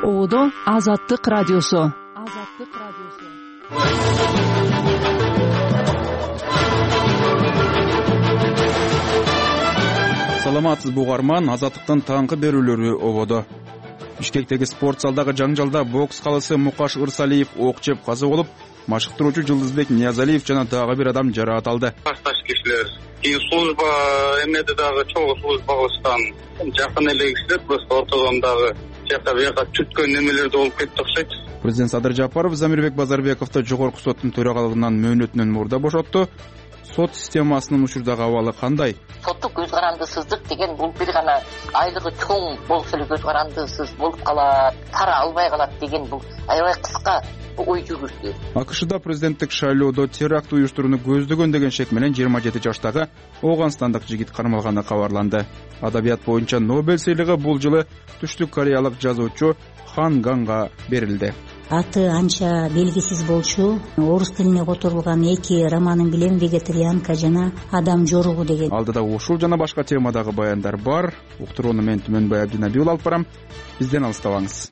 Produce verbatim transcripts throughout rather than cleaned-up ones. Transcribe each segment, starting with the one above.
Оодо Азаттык радиосу. Азаттык радиосу. Саламатсызбы угарман, Азаттыктын таңкы берүүлөрү ободо. Бишкектеги спорт залдагы жаңжалда бокс калысы Мукаш Ырсалиев ок жеп каза болуп, машыктыруучу Жылдызбек Ниязалиев жана дагы бир адам жараат алды. Башташ кишилер кийин служба эмеде дагы чогуу служба кылышкан жакын эле кишилер просто ортодон дагы жакка бияка түткөн немелерде болуп кетти окшойт. Президент Садыр Жапаров Замирбек Базарбековду жогорку соттун төрагалыгынан мөөнөтүнөн мурда бошотту. Сот системасынын учурдагы абалы кандай? Соттук көз карандысыздык деген бул бир гана айлыгы чоң болсо эле көз карандысыз болуп калат, пара албай калат деген бул аябай кыска ой жүгүртүү. АКШда президенттик шайлоодо теракт уюштурууну көздөгөн деген шек менен жыйырма жети жаштагы Ооганстандык жигит кармалганы кабарланды. Адабият боюнча Нобель сыйлыгы бул жылы Түштүк Кореялык жазуучу Хан Ганга берилди. Аты анча белгисиз болчу. Орус тилине которулган эки романын билем, Вегетарианка жана Адам жоругу деген. Алдыда ушул жана башка темадагы баяндар бар. Уктурууну мен Түмөнбай Абдинабиул алып барам. Бизден алыстабаңыз.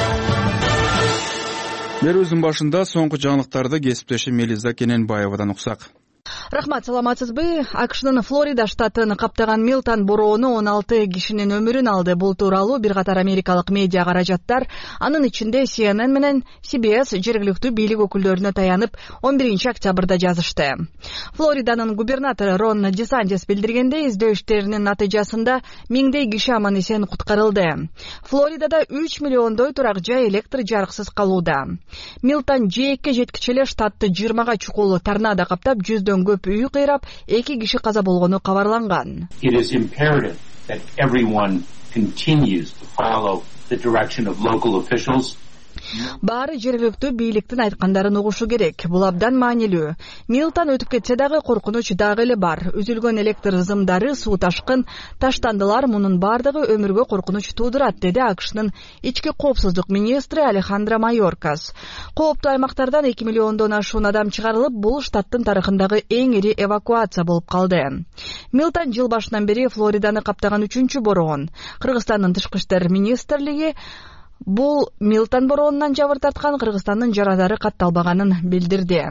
Берүүбүздүн башында соңку жаңылыктарды кесиптешим Мелиза Кененбаевадан уксак. Рахмат, саламатсызбы? АКШнын Флорида штатын каптаган Милтон бороону он алты кишинин өмүрүн алды. Бул тууралуу бир катар америкалык медиа каражаттар, анын ичинде Си Эн Эн менен Си Би Эс жергиликтүү бийлик өкүлдөрүнө таянып он биринчи октябрда жазышты. Флориданын губернатору Рон Ди Сантис билдиргендей, издөө иштеринин натыйжасында миңдей киши аман эсен куткарылды. Флоридада үч миллиондой турак жай электр жарыксыз калууда. Милтон жээкке жеткиче эле штатты жыйырмага чукул торнадо каптап, жүздөн көп үй кыйрап, эки киши каза болгону кабарланган. It is imperative that everyone continues to follow the direction of local officials. Баары жергиликтүү бийликтин айткандарын угушу керек. Бул абдан маанилүү. Милтон өтүп кетсе дагы коркунуч дагы эле бар. Үзүлгөн электр зымдары, суу ташкын, таштандылар, мунун бардыгы өмүргө коркунуч туудурат, деди АКШнын ички коопсуздук министри Алехандро Майоркас. Кооптуу аймактардан эки миллиондон ашуун адам чыгарылып, бул штаттын тарыхындагы эң ири эвакуация болуп калды. Милтон жыл башынан бери Флориданы каптаган үчүнчү бороон. Кыргызстандын тышкы иштер министрлиги бул Милтон бороонунан жабыр тарткан Кыргызстандын жарандары катталбаганын билдирди.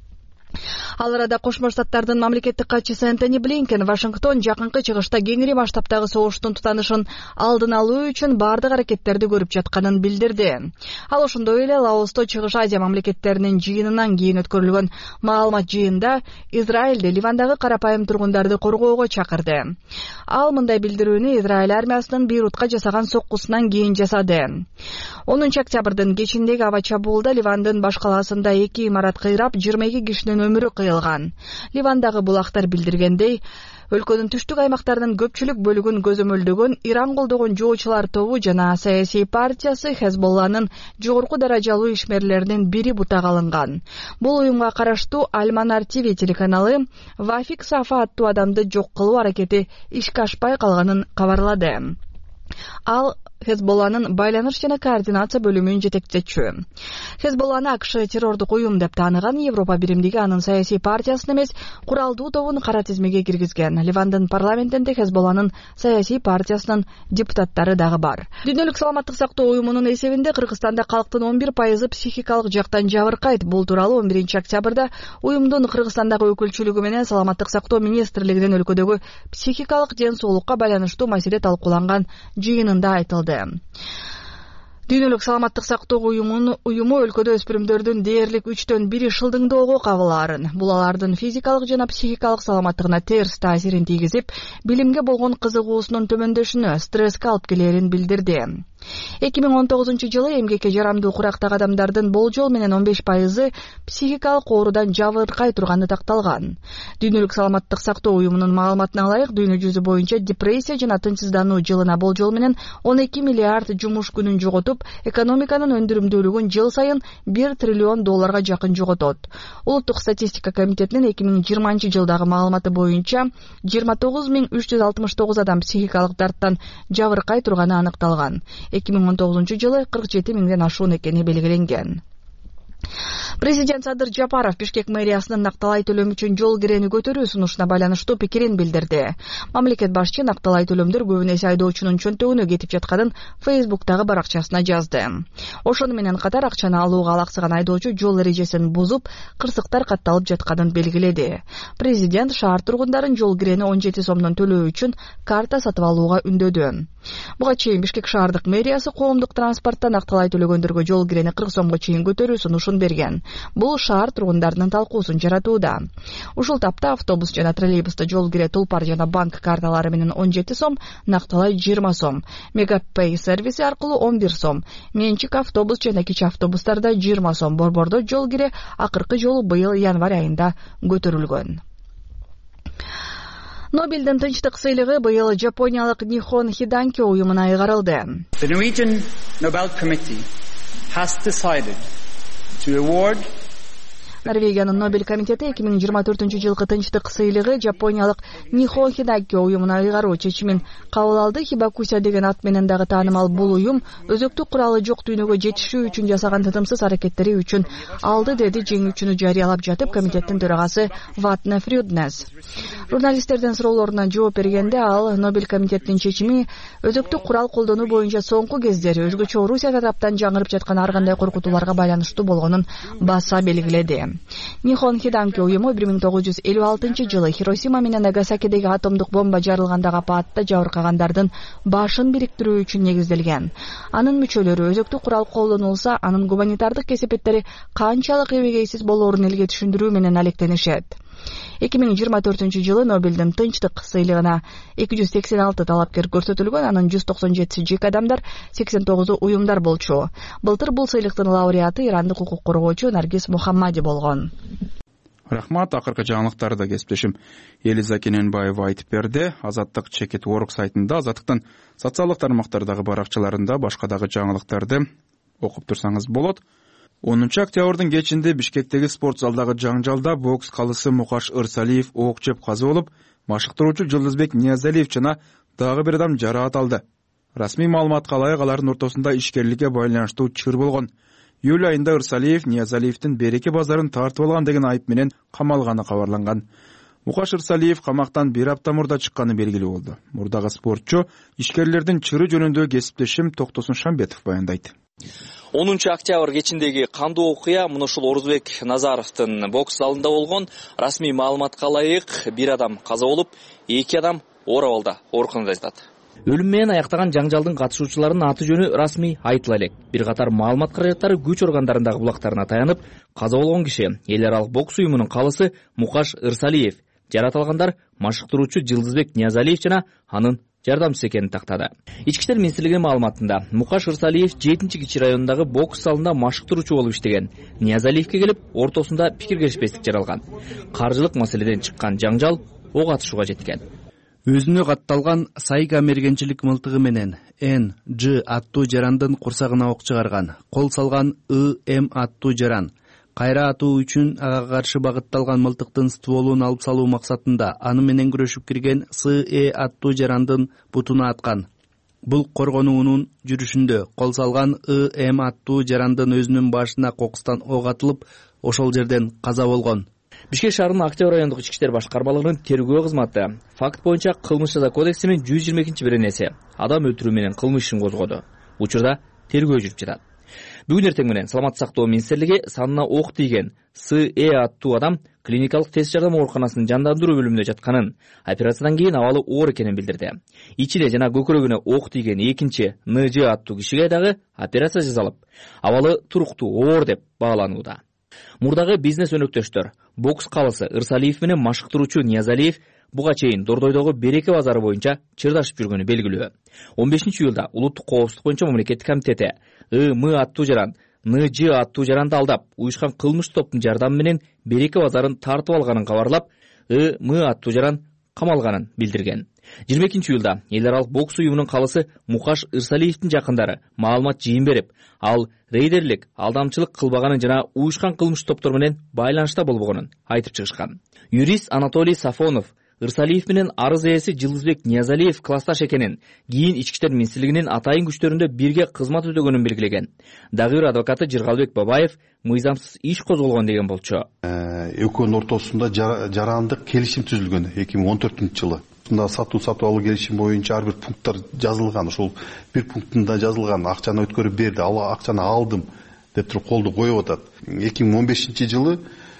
Ал арада Кошмо Штаттардын мамлекеттик катчысы Энтони Блинкен Вашингтон жакынкы чыгышта кеңири масштабтагы согуштун тутанышын алдын алуу үчүн бардык аракеттерди көрүп жатканын билдирди. Ал ошондой эле Лаосто Чыгыш Азия мамлекеттеринин жыйынынан кийин өткөрүлгөн маалымат жыйында Израилде Ливандагы карапайым тургундарды коргоого чакырды. Ал мындай билдирүүнү Израиль армиясынын Бейрутка жасаган соккусунан кийин жасады. онунчу октябрдын кечиндеги аба чабуулда Ливандын баш калаасында эки имарат кыйрап, жыйырма эки кишинин өмүрү кыйылган. Ливандагы булактар билдиргендей, өлкөнүн түштүк аймактарынын көпчүлүк бөлүгүн көзөмөлдөгөн Иран колдогон жоочулар тобу жана саясий партиясы Хезболланын жогорку даражалуу ишмерлеринин бири бутак алынган. Бул уюмга караштуу Аль-Манар ТВ телеканалы Вафик Сафа аттуу адамды жок кылуу аракети ишке ашпай калганын кабарлады. Ал Хезболланын байланыш жана координация бөлүмүнүн жетектечү. Хезболланы АКШ террордук уюм деп тааныган Европа биримдиги анын саясий партиясын эмес, куралдуу тобун кара тизмеге киргизген. Ливандын парламентинде Хезболланын саясий партиясынын депутаттары дагы бар. Дүйнөлүк саламаттык сактоо уюмунун эсебинде Кыргызстанда калктын он бир пайызы психикалык жактан жабыркайт. Бул тууралуу он биринчи октябрда уюмдун Кыргызстандагы өкүлчүлүгү менен Саламаттык сактоо министрлигинин өлкөдөгү психикалык ден соолукка байланыштуу маселе талкууланган жыйынында айтылды. Дүйнөлүк саламаттык сактоо уюмунун уюму өлкөдө өспүрүмдөрдүн дээрлик үчтөн бири шылдыңдоого кабылаарын, бул алардын физикалык жана психикалык саламаттыгына терс таасирин тийгизип, билимге болгон кызыгуусунун төмөндөшүнө, стресске алып келерин билдирди. эки миң он тогузунчу жылы эмгекке жарамдуу курактагы адамдардын болжол менен он беш пайызы психикалык оорудан жабыркай турганы такталган. Дүйнөлүк саламаттык сактоо уюмунун маалыматына ылайык, дүйнө жүзү боюнча депрессия жана тынчсыздануу жылына болжол менен он эки миллиард жумуш күнүн жоготуп, экономиканын өндүрүмдүүлүгүн жыл сайын бир триллион долларга жакын жоготот. Улуттук статистика комитетинин эки миң жыйырманчы жылдагы маалыматы боюнча жыйырма тогуз миң үч жүз алтымыш тогуз адам психикалык дарттан жабыркай турганы аныкталган. эки миң он тогузунчу жылы кырк жети миңден ашуун экени белгиленген. Президент Садыр Жапаров Бишкек мэриясынын накталай төлөм үчүн жол кирени көтөрүү сунушуна байланыштуу пикирин билдирди. Мамлекет башчы накталай төлөмдөр көбүн эсе айдоочунун чөнтөгүнө кетип жатканын Фейсбуктагы баракчасына жазды. Ошону менен катар акчаны алууга алаксыган айдоочу жол эрежесин бузуп, кырсыктар катталып жатканын белгиледи. Президент шаар тургундарын жол кирени он жети сомдон төлөө үчүн карта сатып алууга үндөдү. Буга чейин Бишкек шаардык мэриясы коомдук транспортто накталай төлөгөндөргө жол кирени кырк сомго чейин көтөрүү сунушун берген. Бул шаар тургундарынын талкуусун жаратууда. Ушул тапта автобус жана троллейбуста жол кире тулпар жана банк карталары менен он жети сом, накталай жыйырма сом, Мегапей сервиси аркылуу он бир сом, менчик автобус жана кичи автобустарда жыйырма сом, борбордо жол кире акыркы жолу быйыл январь айында көтөрүлгөн. Нобелдин тынчтык сыйлыгы быйыл Жапониялык Нихон Хиданкё уюмуна айгарылды. The Norwegian Nobel Committee has decided to award Норвегиянын Нобель комитети эки миң жыйырма төртүнчү жылкы тынчтык сыйлыгы Жапониялык Нихон Хиданкё уюмуна айгаруу чечимин кабыл алды. Хибакуся деген ат менен дагы таанымал бул уюм өзөктүк куралы жок дүйнөгө жетишүү үчүн жасаган тытымсыз аракеттери үчүн алды, деди жеңүүчүнү жарыялап жатып комитеттин төрагасы Ватне Фрюднес. Журналисттердин суроолоруна жооп бергенде ал Нобель комитетинин чечими өзөктүк курал колдонуу боюнча соңку кездери өзгөчө Орусия тараптан жаңырып жаткан ар кандай коркутууларга байланыштуу болгонун баса белгиледи. Нихон Хиданкё уюму бир миң тогуз жүз элүү алтынчы жылы Хиросима менен Нагасакидеги атомдук бомба жарылгандагы апатта жабыркагандардын башын бириктирүү үчүн негизделген. Анын мүчөлөрү өзөктүк курал колдонулса, анын гуманитардык кесепеттери канчалык эбегейсиз болоорун элге түшүндүрүү менен алектенишет. эки миң жыйырма төртүнчү жылы Нобелдин тынчтык сыйлыгына эки жүз сексен алты талапкер көрсөтүлгөн, анын жүз токсон жетиси жеке адамдар, сексен тогузу уюмдар болчу. Былтыр бул сыйлыктын лауреаты ирандык укук коргоочу Наргиз Мухаммади болгон. Рахмат, акыркы жаңылыктарды кесиптешим Элиза Кененбаева айтып берди. Азаттык чекит орг сайтында, Азаттыктын социалдык тармактардагы баракчаларында башка дагы жаңылыктарды окуп турсаңыз болот. онунчу октябрдын кечинде Бишкектеги спорт залдагы жаңжалда бокс калысы Мукаш Ырсалиев ок жеп каза болуп, машыктыруучу Жылдызбек Ниязалиев жана дагы бир адам жараат алды. Расмий маалыматка ылайык алардын ортосунда ишкерликке байланыштуу чыр болгон. Июль айында Ырсалиев Ниязалиевдин Береке базарын тартып алган деген айып менен камалганы кабарланган. Мукаш Ырсалиев камактан бир апта мурда чыкканы белгилүү болду. Мурдагы спортчу ишкерлердин чыры жөнүндө кесиптешим Токтосун Шамбетов баяндайт. онунчу октябрь кечиндеги кандуу окуя мына ушул Орузбек Назаровдун бокс залында болгон. Расмий маалыматка ылайык бир адам каза болуп, эки адам оор абалда ооруканада жатат. Өлүм менен аяктаган жаңжалдын катышуучуларынын аты жөнү расмий айтыла элек. Бир катар маалымат каражаттары күч органдарындагы булактарына таянып, каза болгон киши эл аралык бокс уюмунун калысы Мукаш Ырсалиев, жараат алгандар машыктыруучу Жылдызбек Ниязалиев жана анын жардамчысы экенин тактады. Ички иштер министрлигинин маалыматында Мукаш Ырсалиев жетинчи кичи районундагы бокс залында машыктыруучу болуп иштеген. Ниязалиевке келип, ортосунда пикир келишпестик жаралган. Каржылык маселеден чыккан жаңжал ок атышууга жеткен. Өзүнө катталган Сайга мергенчилик мылтыгы менен Н Ж аттуу жарандын курсагына ок чыгарган. Кол салган И М аттуу жаран кайра атуу үчүн ага каршы багытталган мылтыктын стволун алып салуу максатында аны менен күрөшүп кирген С Э аттуу жарандын бутуна аткан. Бул коргонуунун жүрүшүндө кол салган И М аттуу жарандын өзүнүн башына кокустан ок атылып, ошол жерден каза болгон. Бишкек шаарынын Актөө райондук ички иштер башкармалыгынын тергөө кызматы факт боюнча кылмыш жаза кодексинин жүз жыйырма экинчи беренеси адам өлтүрүү менен кылмыш ишин козгоду. Учурда тергөө жүрүп жатат. Бүгүн эртең менен Саламаттык сактоо министрлиги санына ок тийген С Э аттуу адам клиникалык тест жардам ооруканасынын жандандыруу бөлүмүндө жатканын, операциядан кийин абалы оор экенин билдирди. Ичине жана көкүрөгүнө ок тийген экинчи Н Ж аттуу кишиге дагы операция жасалып, абалы туруктуу оор деп бааланууда. Мурдагы бизнес өнөктөштөр бокс калысы Ырсалиев менен машыктыруучу Ниязалиев буга чейин Дордойдогу Береке базары боюнча чырдашып жүргөнү белгилүү. он бешинчи июлда Улуттук коопсуздук боюнча мамлекеттик комитети И М аттуу жаран, Н Ж аттуу жаранды алдап, уюшкан кылмыш топтун жардамы менен Береке базарын тартып алганын кабарлап, И М аттуу жаран камалганын билдирген. жыйырма экинчи июлда эл аралык бокс уюмунун калысы Мукаш Ырсалиевдин жакындары маалымат жыйын берип, ал рейдерлик, алдамчылык кылбаганын жана уюшкан кылмыш топтор менен байланышта болбогонун айтып чыгышкан. Юрист Анатолий Сафонов Ырсалиев менен арыз ээси Жылдызбек Ниязалиев классташ экенин, кийин ички иштер министрлигинин атайын күчтөрүндө бирге кызмат өтөгөнүн белгилеген. Дагы бир адвокаты Жыргалбек Бабаев мыйзамсыз иш козголгон деген болчу. Экөөнүн ортосунда жарандык келишим түзүлгөн эки миң он төртүнчү жылы. Мында сатуу сатып алуу келишим боюнча ар бир пункттар жазылган. Ошол бир пунктунда жазылган акчаны өткөрүп берди, ал акчаны алдым деп туруп колду коюп атат. эки миң он бешинчи жылы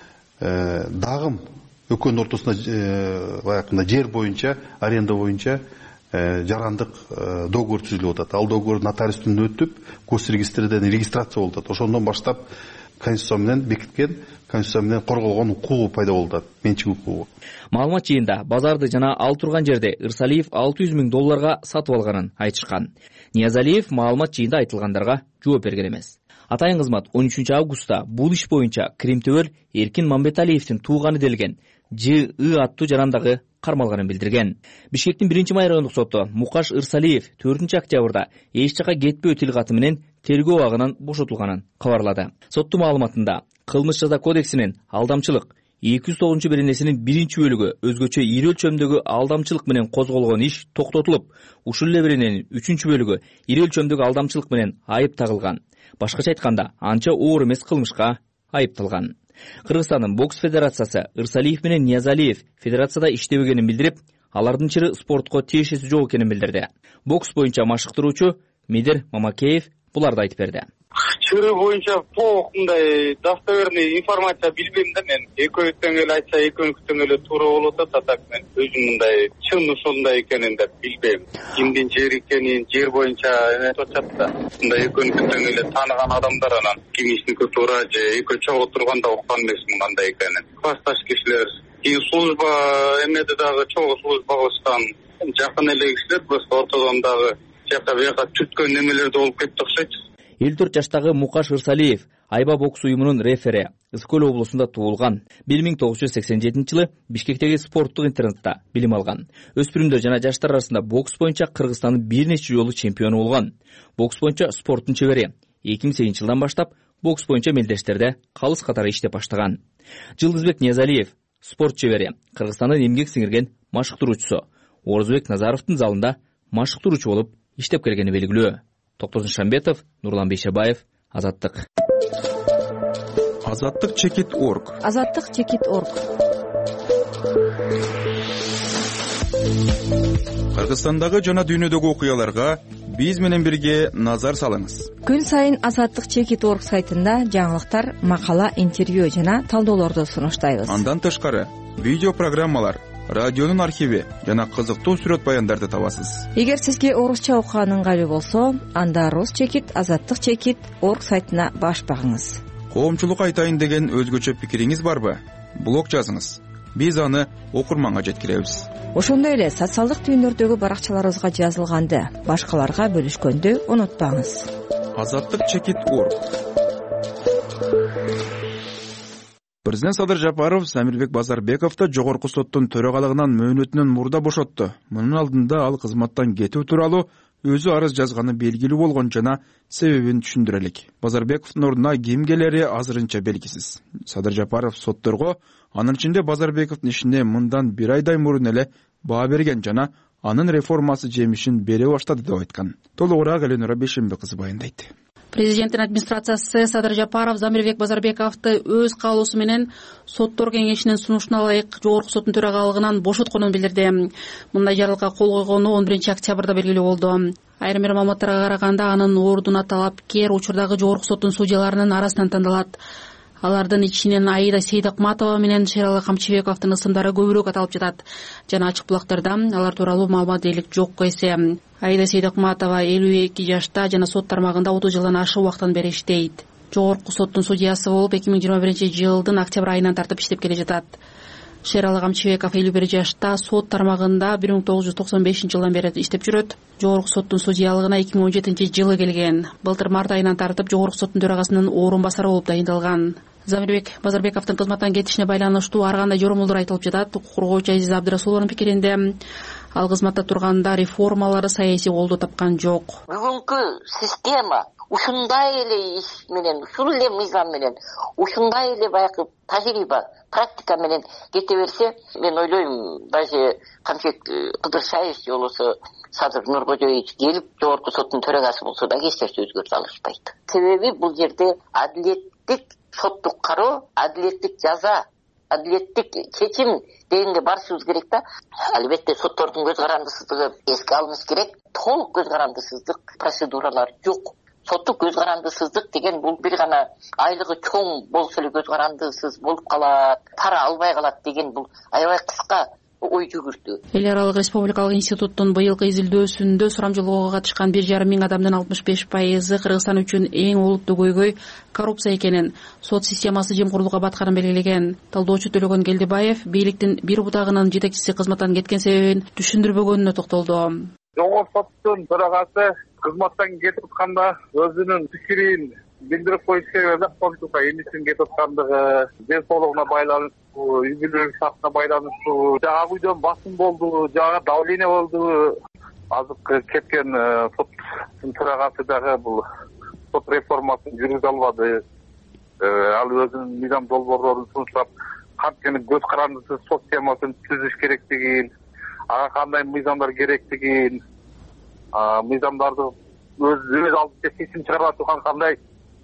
дагы экөөнүн ортосунда баягында жер боюнча, аренда боюнча жарандык договор түзүлүп атат. Ал договор нотариустан өтүп, госрегистрден регистрация болуп атат. Ошондон баштап Конституция менен бекиткен, Конституция менен корголгон укугу пайда болуп атат, менчик укугу. Маалымат жыйында базарды жана ал турган жерде Ырсалиев алты жүз миң долларга сатып алганын айтышкан. Ниязалиев маалымат жыйында айтылгандарга жооп берген эмес. Атайын кызмат он үчүнчү августта бул иш боюнча Кримтөбөл Эркин Мамбеталиевдин тууганы делген Ж И аттуу жарандагы кармалганын билдирген. Бишкектин биринчи май райондук соту Мукаш Ырсалиев төртүнчү октябрда эч жака кетпөө тил каты менен тергөө абагынан бошотулганын кабарлады. Соттун маалыматында Кылмыш жаза кодексинин алдамчылык эки жүз тогузунчу беренесинин биринчи бөлүгү өзгөчө ири өлчөмдөгү алдамчылык менен козголгон иш токтотулуп, ушул эле берененин үчүнчү бөлүгү ири өлчөмдөгү алдамчылык менен айып тагылган. Башкача айтканда, анча оор эмес кылмышка айыпталган. Кыргызстандын бокс федерациясы Ырсалиев менен Ниязалиев федерацияда иштебегенин билдирип, алардын чыры спортко тиешеси жок экенин билдирди. Бокс боюнча машыктыруучу Медер Мамакеев буларды айтып берди. Чыры боюнча толук мындай достоверный информация билбейм да мен. Экөөтөн эле айтса экөөнүктөн эле туура болот да, так мен өзүм мындай чын ошондой экенин деп билбейм. Кимдин жер экенин, жер боюнча эме атат да. Мындай экөөнүктөн эле тааныган адамдар анан кимисники туура же экөө чогуу турганда уккан эмесмин кандай экенин. Классташ кишилер, кийин служба эмеде дагы чогуу служба кылышкан жакын эле кишилер, просто ортодон дагы жака бияка түткөн немелерде болуп кетти окшойт. элүү төрт жаштагы Мукаш Ырсалиев Айба бокс уюмунун рефери, Ысык Көл облусунда туулган. бир миң тогуз жүз сексен жетинчи жылы Бишкектеги спорттук интернатта билим алган. Өспүрүмдөр жана жаштар арасында бокс боюнча Кыргызстандын бир нече жолу чемпиону болгон. Бокс боюнча спорттун чебери. эки миң сегизинчи жылдан баштап бокс боюнча мелдештерде калыс катары иштеп баштаган. Жылдызбек Ниязалиев спорт чебери, Кыргызстандын эмгек сиңирген машыктыруучусу. Орозбек Назаровдун залында машыктыруучу болуп иштеп келгени белгилүү. Токтозун Шамбетов, Нурлан Бейшебаев, Азаттык. Азаттык чекит точка орг. Азаттык чекит точка орг. Кыргызстандагы жана дүйнөдөгү окуяларга биз менен бирге назар салыңыз. Күн сайын Азаттык чекит точка орг сайтында жаңылыктар, макала, интервью жана талдоолорду сунуштайбыз. Андан тышкары видео программалар, радионун архиви жана кызыктуу сүрөт баяндарды табасыз. Эгер сизге орусча окуган ыңгайлуу болсо, анда Рус чекит, Азаттык чекит точка орг сайтына баш багыңыз. Коомчулук айтайын деген өзгөчө пикириңиз барбы? Блог жазыңыз. Биз аны окурманга жеткиребиз. Ошондой эле социалдык түйүндөрдөгү баракчаларыбызга жазылганды башкаларга бөлүшкөндү унутпаңыз. Азаттык чекит точка орг. Президент Садыр Жапаров Самирбек Базарбековду жогорку соттун төрагалыгынан мөөнөтүнөн мурда бошотту. Мунун алдында ал кызматтан кетүү тууралуу өзү арыз жазганы белгилүү болгон жана себебин түшүндүрөлүк. Базарбековдун ордуна ким келери азырынча белгисиз. Садыр Жапаров сотторго анын ичинде Базарбековдун ишине мындан бир айдай мурун эле баа берген жана анын реформасы жемишин бере баштады деп айткан. Толугураак Эленора Бейшембек кызы баяндайт. Президенттин администрациясы Садыр Жапаров Замирбек Базарбековду өз каалоосу менен соттор кеңешинин сунушуна ылайык жогорку соттун төрагалыгынан бошотконун билдирди. Мындай жарлыкка кол койгону он биринчи октябрда белгилүү болду. Айрым бир маалыматтарга караганда анын ордуна талапкер учурдагы жогорку соттун судьяларынын арасынан тандалат. Алардын ичинен Аида Сейдакматова менен Шералы Камчыбековдун ысымдары көбүрөөк аталып жатат. Жана ачык булактарда алар тууралуу маалымат дээрлик жок эсе. Аида Сейдакматова элүү эки жашта жана сот тармагында отуз жылдан ашык убакыттан бери иштейт. Жогорку соттун судьясы болуп эки миң жыйырма биринчи жылдын октябрь айынан тартып иштеп келе жатат. Шералы Камчыбеков элүү бир жашта сот тармагында бир миң тогуз жүз токсон бешинчи жылдан бери иштеп жүрөт. Жогорку соттун судьялыгына эки миң он жетинчи жылы келген. Былтыр март айынан тартып жогорку соттун төрагасынын орун басары болуп дайындалган. Замирбек Базарбековдун кызматтан кетишине байланыштуу ар кандай жоромолдор айтылып жатат. Укук коргоочу Азиз Абдырасулованын пикиринде ал кызматта турганда реформалары саясий колдоо тапкан жок. Бүгүнкү система ушундай эле иш менен, ушул эле мыйзам менен, ушундай эле баягы тажрыйба, практика менен кете берсе, мен ойлойм, даже Камшек Кыдыршаев же болбосо Садыр Нуркожоевич келип жогорку соттун төрагасы болсо да эч нерсе өзгөртө алышпайт. Себеби бул жерде адилеттик соттук кароо, адилеттик жаза, адилеттик чечим дегенге барышыбыз керек да. Албетте соттордун көз карандысыздыгы эске алыныш керек. Толук көз карандысыздык процедуралар жок. Соттук көз карандысыздык деген бул бир гана айлыгы чоң болсо эле көз карандысыз болуп калат, пара албай калат деген бул аябай кыска ой жүгүртүү. Эл аралык республикалык институттун быйылкы изилдөөсүндө сурамжылоого катышкан бир жарым миң адамдын алтымыш беш пайызы Кыргызстан үчүн эң олуттуу көйгөй коррупция экенин, сот системасы жемкорлукка батканын белгилеген. Талдоочу Төлөгөн Келдибаев бийликтин бир бутагынын жетекчиси кызматтан кеткен себебин түшүндүрбөгөнүнө токтолду. Жогорку соттун төрагасы кызматтан кетип атканда өзүнүн пикирин билдирип коюш керек эле, конституция эмнесин кетип аткандыгы, ден соолугуна байланыштуу, үй бүлөлүк шартына байланыштуу, ак үйдөн басым болду, жага давление болду. Азыркы кеткен соттун төрагасы дагы бул сот реформасын жүргүзө албады. Ал өзүнүн мыйзам долбоорлорун сунуштап, кантип көз карандысыз сот системасын түзүш керектигин, ага кандай мыйзамдар керектигин, мыйзамдарды өз өз алдынча чечим чыгарып турган кандай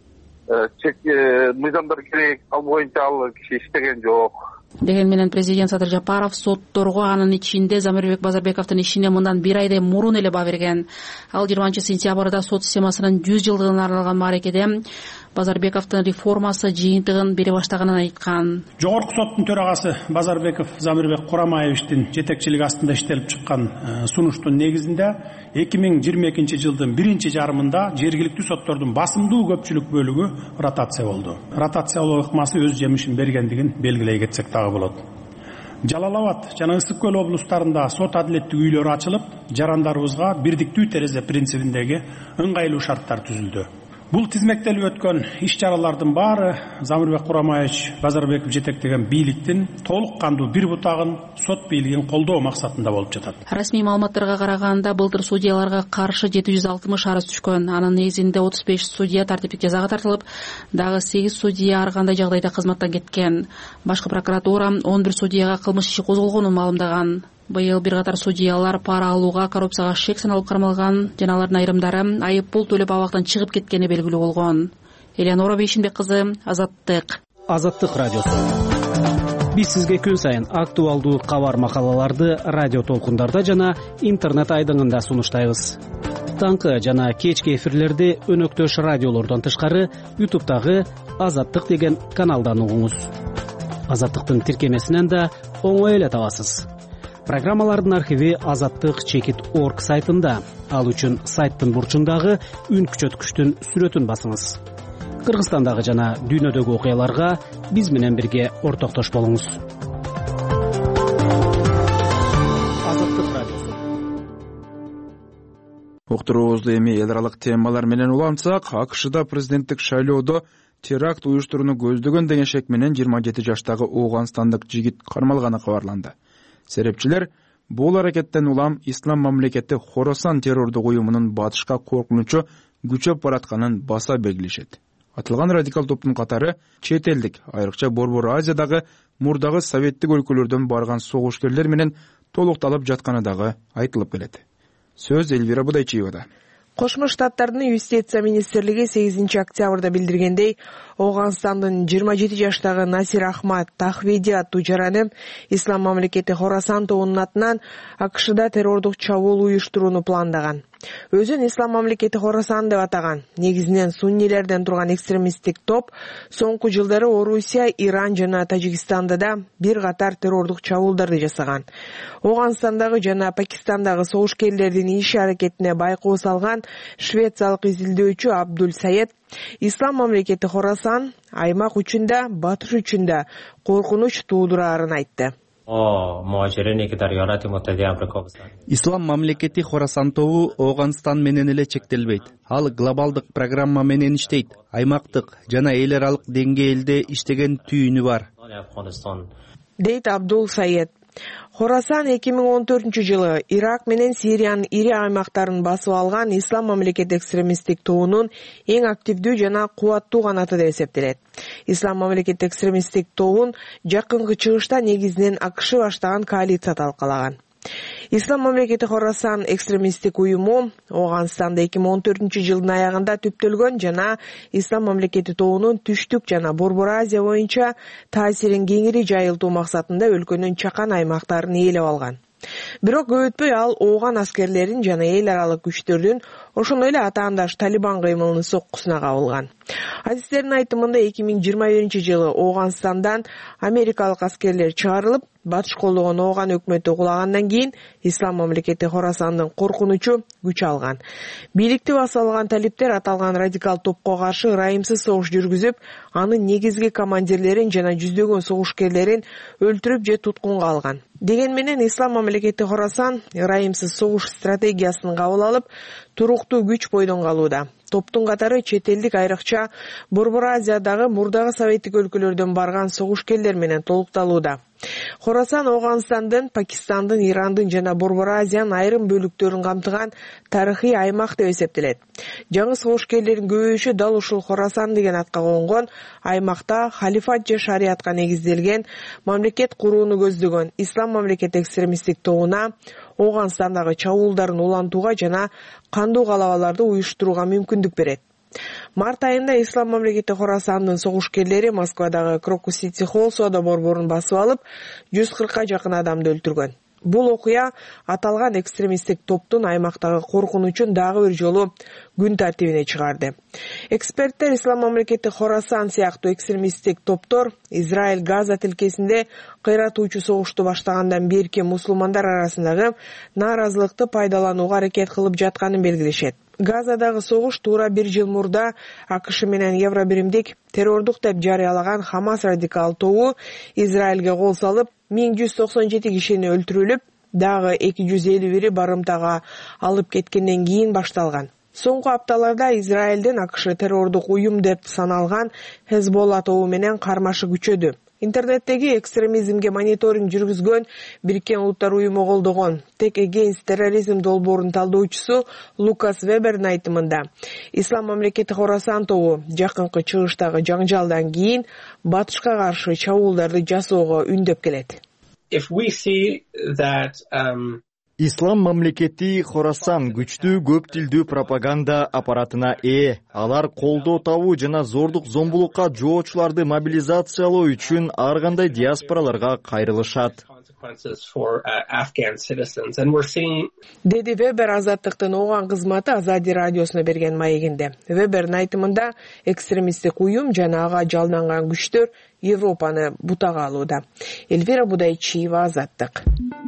мыйзамдар керек, ал боюнча ал киши иштеген жок. Деген менен президент Садыр Жапаров сотторго, анын ичинде Замирбек Базарбековдун ишине мындан бир айдай мурун эле баа берген. Ал жыйырманчы сентябрда сот системасынын жүз жылдыгына арналган мааракеде Базарбековдун реформасы жыйынтыгын бере баштаганын айткан. Жогорку соттун төрагасы Базарбеков Замирбек Курамаевичтин жетекчилиги астында иштелип чыккан сунуштун негизинде эки миң жыйырма экинчи жылдын биринчи жарымында жергиликтүү соттордун басымдуу көпчүлүк бөлүгү ротация болду. Ротациялоо ыкмасы өз жемишин бергендигин белгилей кетсек дагы болот. Жалал Абад жана Ысык көл облустарында сот адилеттик үйлөрү ачылып, жарандарыбызга бирдиктүү терезе принцибиндеги ыңгайлуу шарттар түзүлдү. Бул тизмектелип өткөн иш-чаралардын баары Замирбек Курамаевич Базарбеков жетектеген бийликтин толук кандуу бир бутагын, сот бийлигин колдоо максатында болуп жатат. Расмий маалыматтарга караганда былтыр судьяларга каршы жети жүз алтымыш арыз түшкөн. Анын негизинде отуз беш судья тартиптик жазага тартылып, дагы сегиз судья ар кандай жагдайда кызматтан кеткен. Башкы прокуратура он бир судьяга кылмыш иши козголгонун маалымдаган. Быйыл бир катар судьялар пара алууга, коррупцияга шек саналып кармалган, жана алардын айрымдары айып пул төлөп абактан чыгып кеткени белгилүү болгон. Элеонора Бейшинбек кызы, Азаттык. Азаттык радиосу. Биз сизге күн сайын актуалдуу кабар макалаларды радио толкундарда жана интернет айдыңында сунуштайбыз. Таңкы жана кечки эфирлерди өнөктөш радиолордон тышкары ютубтагы Азаттык деген каналдан угуңуз. Азаттыктын тиркемесинен да оңой эле табасыз. Программалардын архиви азаттык чекит орг сайтында. Ал үчүн сайттын бурчундагы үн күчөткүчтүн сүрөтүн басыңыз. Кыргызстандагы жана дүйнөдөгү окуяларга биз менен бирге ортоктош болуңуз. Азаттык радиосу. Уктуруубузду эми эл аралык темалар менен улантсак, АКШда президенттик шайлоодо теракт уюштурууну көздөгөн деген шек менен жыйырма жети жаштагы Ооганстандык жигит кармалганы кабарланды. Серепчилер бул аракеттен улам Ислам мамлекети Хорасан террордук уюмунун батышка коркунучу күчөп баратканын баса белгилешет. Атылган радикал топтун катары чет элдик, айрыкча Борбор Азиядагы мурдагы советтик өлкөлөрдөн барган согушкерлер менен толукталып жатканы дагы айтылып келет. Сөз Эльвира Будайчиевада. Кошмо Штаттардын юстиция министрлиги сегизинчи октябрда билдиргендей, Ооганстандын жыйырма жети жаштагы Насир Ахмад Тахвиди аттуу жаранын Ислам мамлекети Хорасан тобунун атынан АКШда террордук чабуул уюштурууну пландаган. Өзүн Ислам мамлекети Хорасан деп атаган. Негизинен суннилерден турган экстремисттик топ соңку жылдары Орусия, Иран жана Тажикстанда да бир катар террордук чабуулдарды жасаган. Ооганстандагы жана Пакистандагы согушкерлердин иш аракетине байкоо салган швециялык изилдөөчү Абдул Саед Ислам мамлекети Хорасан аймак үчүн да, батыш үчүн да коркунуч туудураарын айтты. Ислам мамлекети Хорасан тобу Ооганстан менен эле чектелбейт. Ал глобалдык программа менен иштейт. Аймактык жана эл аралык деңгээлде иштеген түйүнү бар. Дейт Абдул Саед. Хорасан эки миң он төртүнчү жылы Ирак менен Сириянын ири аймактарын басып алган Ислам мамлекети экстремисттик тобунун эң активдүү жана кубаттуу канаты деп эсептелет. Ислам мамлекети экстремисттик тобун жакынкы чыгышта негизинен АКШ баштаган коалиция талкалаган. Ислам мамлекети Хорасан экстремисттик уюму Ооганстанда эки миң он төртүнчү жылдын аягында түптөлгөн жана Ислам мамлекети тобунун түштүк жана Борбор Азия боюнча таасирин кеңири жайылтуу максатында өлкөнүн чакан аймактарын ээлеп алган. Бирок көп өтпөй ал Ооган аскерлерин жана эл аралык күчтөрдүн, ошондой эле атаандаш Талибан кыймылынын соккусуна кабылган. Адистердин айтымында эки миң жыйырма биринчи жылы Ооганстандан америкалык аскерлер чыгарылып, батыш колдогон Ооган өкмөтү кулагандан кийин Ислам мамлекети Хорасандын коркунучу күч алган. Бийликти басып алган талиптер аталган радикал топко каршы ырайымсыз согуш жүргүзүп, анын негизги командирлерин жана жүздөгөн согушкерлерин өлтүрүп же туткунга алган. Деген менен Ислам мамлекети Хорасан ырайымсыз согуш стратегиясын кабыл алып, туруктуу күч бойдон калууда. Топтун катары чет элдик, айрыкча Борбор Азиядагы мурдагы советтик өлкөлөрдөн барган согушкерлер менен толукталууда. Хорасан Ооганстандын, Пакистандын, Ирандын жана Борбор Азиянын айрым бөлүктөрүн камтыган тарыхый аймак деп эсептелет. Жаңы согушкерлердин көбүшү дал ушул Хорасан деген атка конгон аймакта халифат же шариатка негизделген мамлекет курууну көздөгөн Ислам мамлекети экстремисттик тобуна Ооганстандагы чабуулдарын улантууга жана кандуу калабаларды уюштурууга мүмкүндүк берет. Март айында Ислам мамлекети Хорасандын согушкерлери Москвадагы Крокус Сити Холл соода борборун басып алып, жүз кыркка жакын адамды өлтүргөн. Бул окуя аталган экстремисттик топтун аймактагы коркунучун дагы бир жолу күн тартибине чыгарды. Эксперттер Ислам мамлекети Хорасан сыяктуу экстремисттик топтор Израиль Газа тилкесинде кыйратуучу согушту баштагандан берки мусулмандар арасындагы нааразылыкты пайдаланууга аракет кылып жатканын белгилешет. Газадагы согуш туура бир жыл мурда АКШ менен Евробиримдик террордук деп жарыялаган Хамас радикал тобу Израилге кол салып, миң жүз токсон жети кишини өлтүрүлүп, дагы эки жүз элүү бири барымтага алып кеткенден кийин башталган. Соңку апталарда Израилдин АКШ террордук уюм деп саналган Хезболла тобу менен кармашы күчөдү. Интернеттеги экстремизмге мониторинг жүргүзгөн Бириккен Улуттар уюму колдогон Tech Against Terrorism долбоорунун талдоочусу Лукас Вебердин айтымында, Ислам мамлекети Хорасан тобу жакынкы чыгыштагы жаңжалдан кийин батышка каршы чабуулдарды жасоого үндөп келет. If we see that um Ислам мамлекети Хорасан күчтүү көп тилдүү пропаганда аппаратына ээ. Алар колдоо табуу жана зордук зомбулукка жоочуларды мобилизациялоо үчүн ар кандай диаспораларга кайрылышат. Деди Вебер Азаттыктын Ооган кызматы Азади радиосуна берген маегинде. Вебердин айтымында экстремисттик уюм жана ага жалданган күчтөр Европаны бутага алууда. Эльвира Будайчиева, Азаттык.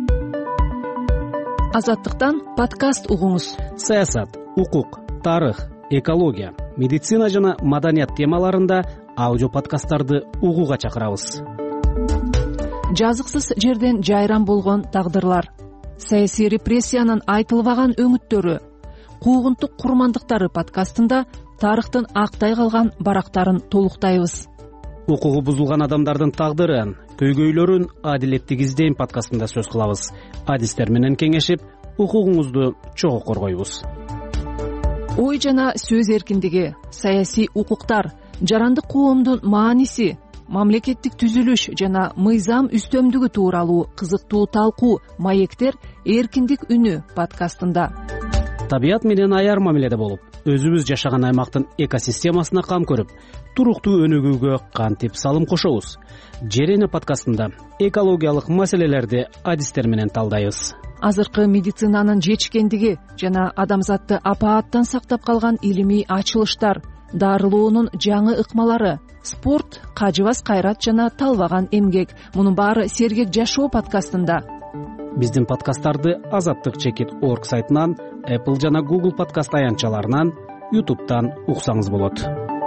Азаттыктан подкаст угуңуз. Саясат, укук, тарых, экология, медицина жана маданият темаларында аудио подкасттарды угууга чакырабыз. Жазыксыз жерден жайран болгон тагдырлар, саясий репрессиянын айтылбаган өңүттөрү, куугунтук курмандыктары подкастында тарыхтын актай калган барактарын толуктайбыз. Укугу бузулган адамдардын тагдыры, көйгөйлөрүн адилеттик издейм подкастында сөз кылабыз. Адистер менен кеңешип, укугуңузду чогуу коргойбуз. Ой жана сөз эркиндиги, саясий укуктар, жарандык коомдун мааниси, мамлекеттик түзүлүш жана мыйзам үстөмдүгү тууралуу кызыктуу талкуу маектер эркиндик үнү подкастында. Табият менен аяр мамиледе болуп, өзүбүз жашаган аймактын экосистемасына кам көрүп, туруктуу өнүгүүгө кантип салым кошобуз? Жерене подкастында экологиялык маселелерди адистер менен талдайбыз. Азыркы медицинанын жетишкендиги жана адамзатты апааттан сактап калган илимий ачылыштар, дарылоонун жаңы ыкмалары, спорт, кажыбас кайрат жана талбаган эмгек. Мунун баары сергек жашоо подкастында. Биздин подкасттарды азаттык чекит точка орг сайтынан, Apple жана Google подкаст аянтчаларынан, YouTube'тан уксаңыз болот.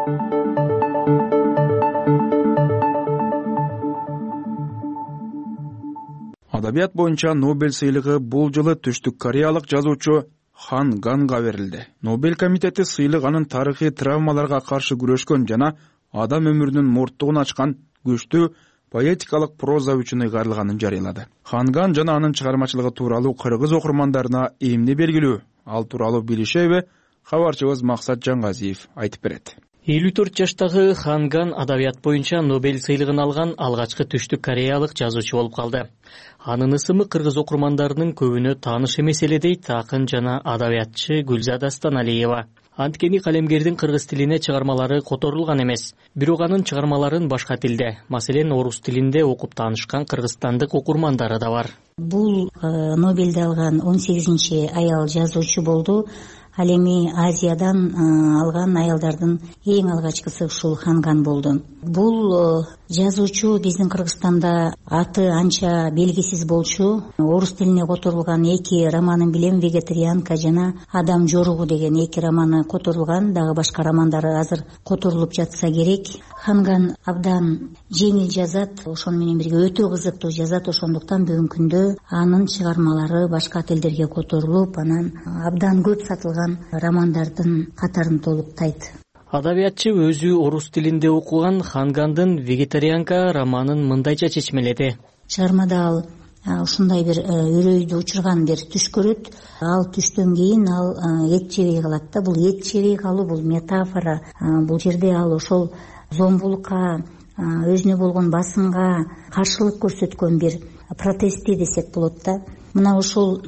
Адабият боюнча Нобель сыйлыгы бул жылы түштүк кореялык жазуучу Хан Ганга берилди. Нобель комитети сыйлык анын тарыхый травмаларга каршы күрөшкөн жана адам өмүрүнүн морттугун ачкан күчтүү поэтикалык проза үчүн ыйгарылганын жарыялады. Ханган жана анын чыгармачылыгы тууралуу кыргыз окурмандарына эмне белгилүү? Ал тууралуу билишеби? Кабарчыбыз Максат Жаңгазиев айтып берет. элүү төрт жаштагы Ханган адабият боюнча Нобель сыйлыгын алган алгачкы түштүк кореялык жазуучу болуп калды. Анын ысымы кыргыз окурмандарынын көбүнө тааныш эмес эле дейт акын жана адабиятчы Гүлзада Станалиева. Анткени калемгердин кыргыз тилине чыгармалары которулган эмес. Бирок анын чыгармаларын башка тилде, маселен орус тилинде окуп таанышкан кыргызстандык окурмандары да бар. Бул Нобелди алган он сегизинчи аял жазуучу болду. Ал эми Азиядан алган аялдардын эң алгачкысы ушул Ханган болду. Бул жазуучу биздин Кыргызстанда аты анча белгисиз болчу. Орус тилине которулган эки романын билем, Вегетарианка жана Адам жоругу деген эки романы которулган, дагы башка романдары азыр которулуп жатса керек. Ханган абдан жеңил жазат, ошону менен бирге өтө кызыктуу жазат, ошондуктан бүгүнкү күндө анын чыгармалары башка тилдерге которулуп, анан абдан көп сатылган романдардын катарын толуктайт. Адабиятчы өзү орус тилинде окуган Хангандын Вегетарианка романын мындайча чечмеледи. Чыгармада ал ушундай бир үрөйдү учурган бир түш көрөт. Ал түштөн кийин ал эт жебей калат да. Бул эт жебей калуу, бул метафора. Бул жерде ал ошол зомбулукка, өзүнө болгон басымга каршылык көрсөткөн бир протести десек болот да. Мына ошол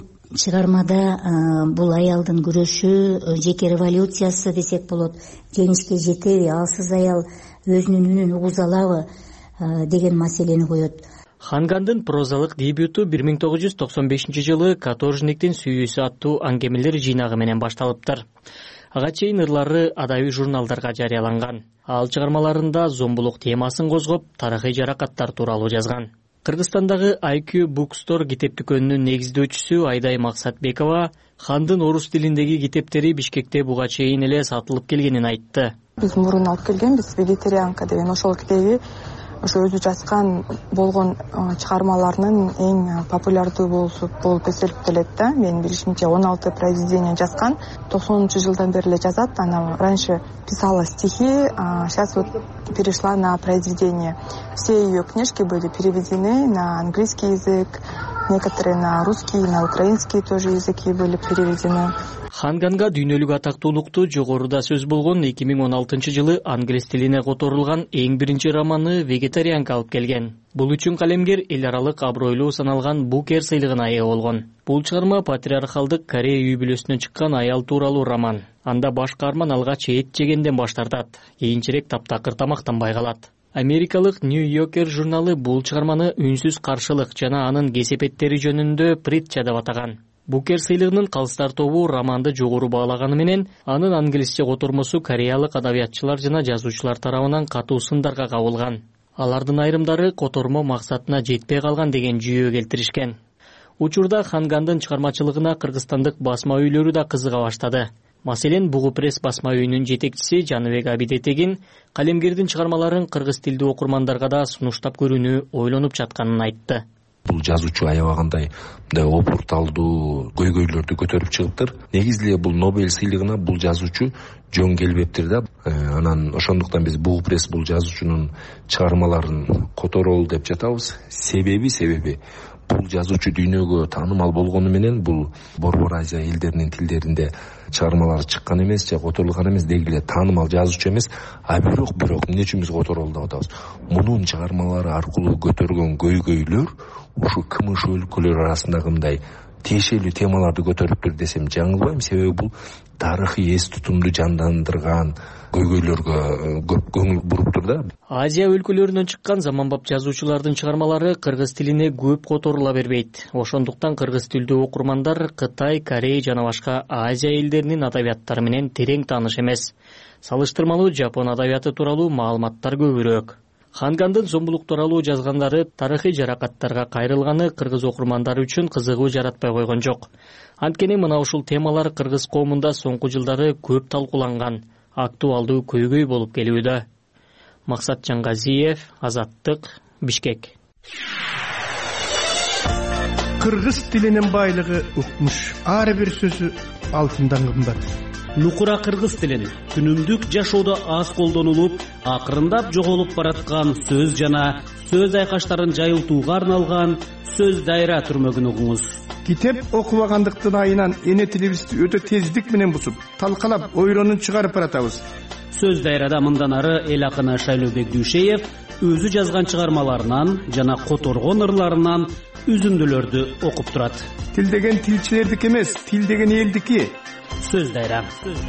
чыгармада бул аялдын күрөшү, жеке революциясы десек болот, жеңишке жетеби, алсыз аял өзүнүн үнүн угуза алабы деген маселени коет. Хангандын прозалык дебюту бир миң тогуз жүз токсон бешинчи жылы Каторжниктин сүйүүсү аттуу аңгемелер жыйнагы менен башталыптыр. Ага чейин ырлары адабий журналдарга жарыяланган. Ал чыгармаларында зомбулук темасын козгоп, тарыхый жаракаттар тууралуу жазган. Кыргызстандагы ай кью Bookstore китеп дүкөнүнүн негиздөөчүсү Айдай Максатбекова Хандын орус тилиндеги китептери Бишкекте буга чейин эле сатылып келгенин айтты. Биз мурун алып келгенбиз Вегетарианка деген ошол китеби ошо өзү жазган болгон чыгармаларынын эң популярдуу болуп эсептелип келет да. Менин билишимче он алты произведение жазган. токсонунчу жылдан бери эле жазат. Она раньше писала стихи, а сейчас вот перешла на произведение. Все ее книжки были переведены на английский язык, некоторые на русский, на украинский тоже языки были переведены. Ханганга дүйнөлүк атактуулукту жогоруда сөз болгон эки миң он алтынчы жылы англис тилине которулган эң биринчи романы Вегетарианка алып келген. Бул үчүн калемгер эл аралык абройлуу саналган Букер сыйлыгына ээ болгон. Бул чыгарма патриархалдык Корея үй бүлөсүнөн чыккан аял тууралуу роман. Анда баш каарман алгач эт жегенден баш тартат, кийинчерээк таптакыр тамактанбай калат. Америкалык New Yorker журналы бул чыгарманы үнсүз каршылык жана анын кесепеттери жөнүндө притча деп атаган. Букер сыйлыгынын калыстар тобу романды жогору баалаганы менен, анын англисче котормосу кореялык адабиятчылар жана жазуучулар тарабынан катуу сындарга кабылган. Алардын айрымдары котормо максатына жетпей калган деген жүйө келтиришкен. Учурда Хангандын чыгармачылыгына кыргызстандык басма үйлөрү да кызыга баштады. Маселен, Бугу пресс басма үйүнүн жетекчиси Жаныбек Абидетегин калемгердин чыгармаларын кыргыз тилдүү окурмандарга да сунуштап көрүүнү ойлонуп жатканын айтты. Бул жазуучу аябагандай мындай опурталдуу көйгөйлөрдү көтөрүп чыгыптыр. Негизи эле бул Нобель сыйлыгына бул жазуучу жөн келбептир да. Анан ошондуктан биз Бугу пресс бул жазуучунун чыгармаларын которолу деп жатабыз. Себеби себеби бул жазуучу дүйнөгө таанымал болгону менен бул Борбор Азия элдеринин тилдеринде чыгармалары чыккан эмес, же которулган эмес, деги эле таанымал жазуучу эмес. А бирок бирок эмне үчүн биз которолду деп атабыз? Мунун чыгармалары аркылуу көтөргөн көйгөйлөр ушу кымыш өлкөлөр арасындагы мындай тиешелүү темаларды көтөрүптүр десем жаңылбайм. Себеби бул тарыхый эс тутумду жандандырган көйгөйлөргө көп көңүл буруптур да. Азия өлкөлөрүнөн чыккан заманбап жазуучулардын чыгармалары кыргыз тилине көп которула бербейт. Ошондуктан кыргыз тилдүү окурмандар Кытай, Корея жана башка Азия элдеринин адабияттары менен терең тааныш эмес. Салыштырмалуу жапон адабияты тууралуу маалыматтар көбүрөөк. Хангандын зомбулук тууралуу жазгандары тарыхый жаракаттарга кайрылганы кыргыз окурмандары үчүн кызыгуу жаратпай койгон жок. Анткени мына ушул темалар кыргыз коомунда соңку жылдары көп талкууланган, актуалдуу көйгөй болуп келүүдө. Максат Жаңгазиев, Азаттык, Бишкек. Кыргыз тилинин байлыгы укмуш. Ар бир сөзү алтындан кымбат. нукура кыргыз тилин күнүмдүк жашоодо аз колдонулуп, акырындап жоголуп бараткан сөз жана сөз айкаштарын жайылтууга арналган сөз дайра түрмөгүн угуңуз. Китеп окубагандыктын айынан эне тилибизди өтө тездик менен бусуп, талкалап, ойронун чыгарып баратабыз. Сөз дайрада мындан ары эл акыны Шайлообек Дүйшеев өзү жазган чыгармаларынан жана которгон ырларынан үзүндүлөрдү окуп турат. Тил деген тилчилердики эмес, тил деген элдики. Сөз дайра.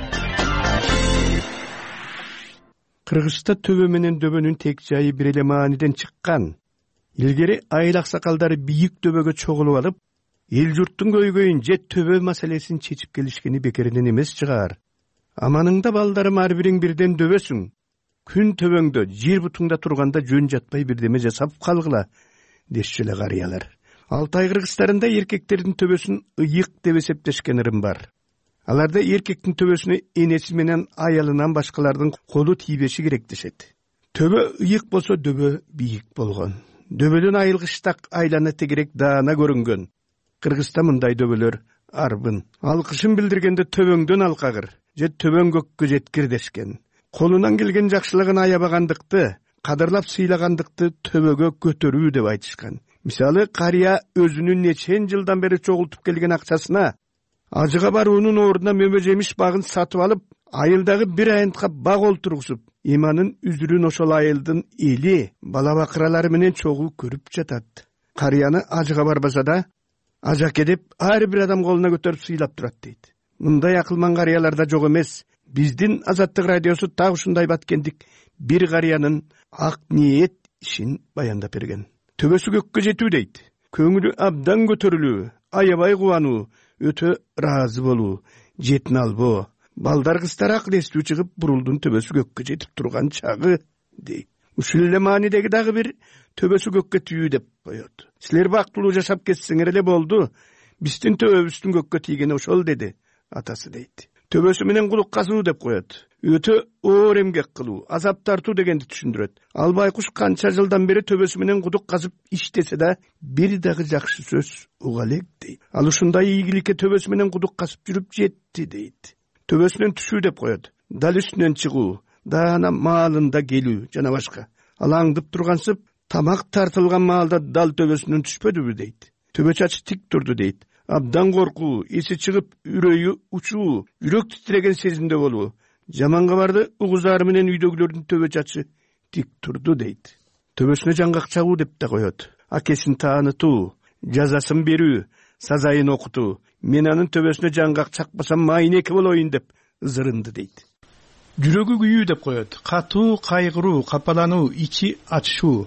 Кыргызча төбө менен дөбөнүн тек жайы бир эле мааниден чыккан. Илгери айыл аксакалдары бийик төбөгө чогулуп алып, эл журттун көйгөйүн же төбө маселесин чечип келишкени бекеринен эмес чыгар. Аманыңда балдарым ар бириң бирден дөбөсүң. Күн төбөңдө, жер бутуңда турганда жөн жатпай бирдеме жасап калгыла, дешчү эле карыялар. Алтай кыргыздарында эркектердин төбөсүн ыйык деп эсептешкен ырым бар. Аларда эркектин төбөсүнө энеси менен аялынан башкалардын колу тийбеши керек дешет. Төбө ыйык болсо дөбө бийик болгон. Дөбөдөн айылгыштак айлана тегерек даана көрүнгөн. Кыргызда мындай дөбөлөр арбын. Алкышын билдиргенде төбөңдөн алкагыр, же төбөң көккө жеткир дешкен. Колунан келген жакшылыгын аябагандыкты, кадырлап сыйлагандыкты төбөгө көтөрүү деп айтышкан. Мисалы, карыя өзүнүн нечен жылдан бери чогултуп келген акчасына ажыга баруунун ордуна мөмө жемиш багын сатып алып, айылдагы бир айынтка баг олтургузуп, иманын үзүрүн ошол айылдын эли, бала бакыралары менен чогуу көрүп жатат. Карыяны ажыга барбаса да, ажаке деп ар бир адам колуна көтөрүп сыйлап турат дейт. Мындай акылман карыяларда жок эмес. Биздин Азаттык радиосу так ушундай баткендик бир карыянын ак ниет ишин баяндап берген. Төбөсү көккө жетүү дейт. Көңүлү абдан көтөрүлүү, аябай кубануу, өтө ыраазы болуу, жетин албоо. Балдар кыздар акыл эстүү чыгып, бурулдун төбөсү көккө жетип турган чагы дейт. Ушул эле маанидеги дагы бир төбөсү көккө тийүү деп коет. Силер бактылуу жашап кетсеңер эле болду. Биздин төбөбүздүн көккө тийгени ошол деди атасы дейт. Төбөсү менен кулук казуу деп коет. Өтө оор эмгек кылуу, азап тартуу дегенди түшүндүрөт. Ал байкуш канча жылдан бери төбөсү менен кудук казып иштесе да, бир дагы жакшы сөз уга элек дейт. Ал ушундай ийгиликке төбөсү менен кудук казып жүрүп жетти дейт. Төбөсүнөн түшүү деп коет. Дал үстүнөн чыгуу, даана маалында келүү жана башка. Ал аңдып тургансып, тамак тартылган маалда дал төбөсүнөн түшпөдүбү дейт. Төбө чачы тик турду дейт. Абдан коркуу, эси чыгып, үрөйү учуу, жүрөк титиреген сезимде болуу. Жаман кабарды угузары менен үйдөгүлөрдүн төбө чачы тик турду дейт. Төбөсүнө жаңгак чагуу деп да коет. Акесин таанытуу, жазасын берүү, сазайын окутуу. Мен анын төбөсүнө жаңгак чакпасам майнеке болоюн деп ызырынды дейт. Жүрөгү күйүү деп коет. Катуу, кайгыруу, капалануу, ичи ачышуу.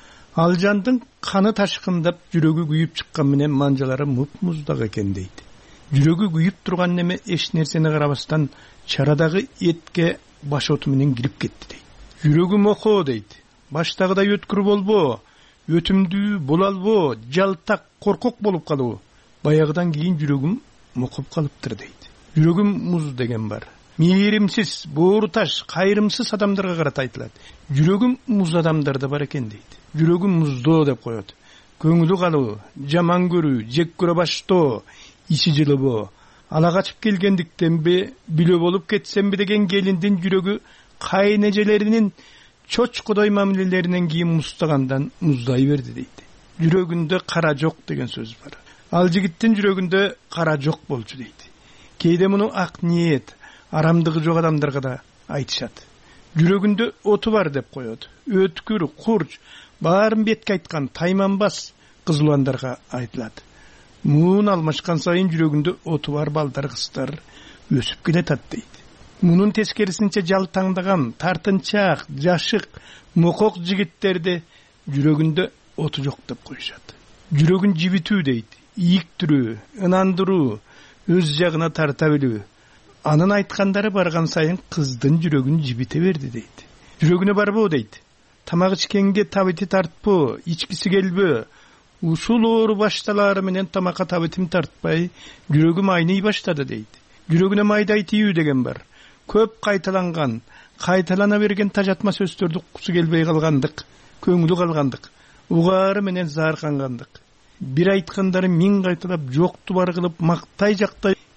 Ал жандын каны ташкындап жүрөгү күйүп чыккан менен манжалары муп-муздак экен дейт. Жүрөгү күйүп турган неме эч нерсени карабастан чарадагы этке баш оту менен кирип кетти дейт. Жүрөгүм окоо дейт. Баштагыдай өткүр болбоо, өтүмдүү болалбоо, жалтак, коркок болуп калуу. Баягыдан кийин жүрөгүм мокуп калыптыр дейт. Жүрөгүм муз деген бар. Мээримсиз, боору таш, кайрымсыз адамдарга карата айтылат. Жүрөгүм муз адамдарда бар экен дейт. Жүрөгүм муздоо деп коет. Көңүлү калуу, жаман көрүү, жек көрө баштоо, ичи жылыбоо. Ала качып келгендиктенби, билө болуп кетсемби деген келиндин жүрөгү кайнежелеринин чочкодой мамилелеринен кийин муздагандан муздай берди дейт. Жүрөгүндө кара жок деген сөз бар. Ал жигиттин жүрөгүндө кара жок болчу дейт. Кээде муну ак ниет, арамдыгы жок адамдарга да айтышат. Жүрөгүндө оту бар деп коет. Өткүр, курч, баарын бетке айткан тайманбас кызыландарга айтылат. Муун алмашкан сайын жүрөгүндө оту бар балдар кыздар өсүп келатат дейт. Мунун тескерисинче жалтаңдаган, тартынчаак, жашык, мокок жигиттерди жүрөгүндө оту жок деп коюшат. Жүрөгүн жибитүү дейт. Ийиктирүү, ынандыруу, өз жагына тарта билүү. Анын айткандары барган сайын кыздын жүрөгүн жибите берди дейт. Жүрөгүнө барбоо дейт. Тамак ичкенге табити тартпоо, ичкиси келбөө. Ушул оору башталары менен тамакка табитим тартпай, жүрөгүм айный баштады дейт. Жүрөгүнө майдай тийүү деген бар. Көп кайталанган, кайталана берген тажатма сөздөрдү уккусу келбей калгандык, көңүлү калгандык, угаары менен зааркангандык. Бир айткандары миң кайталап жокту бар кылып мактай жактай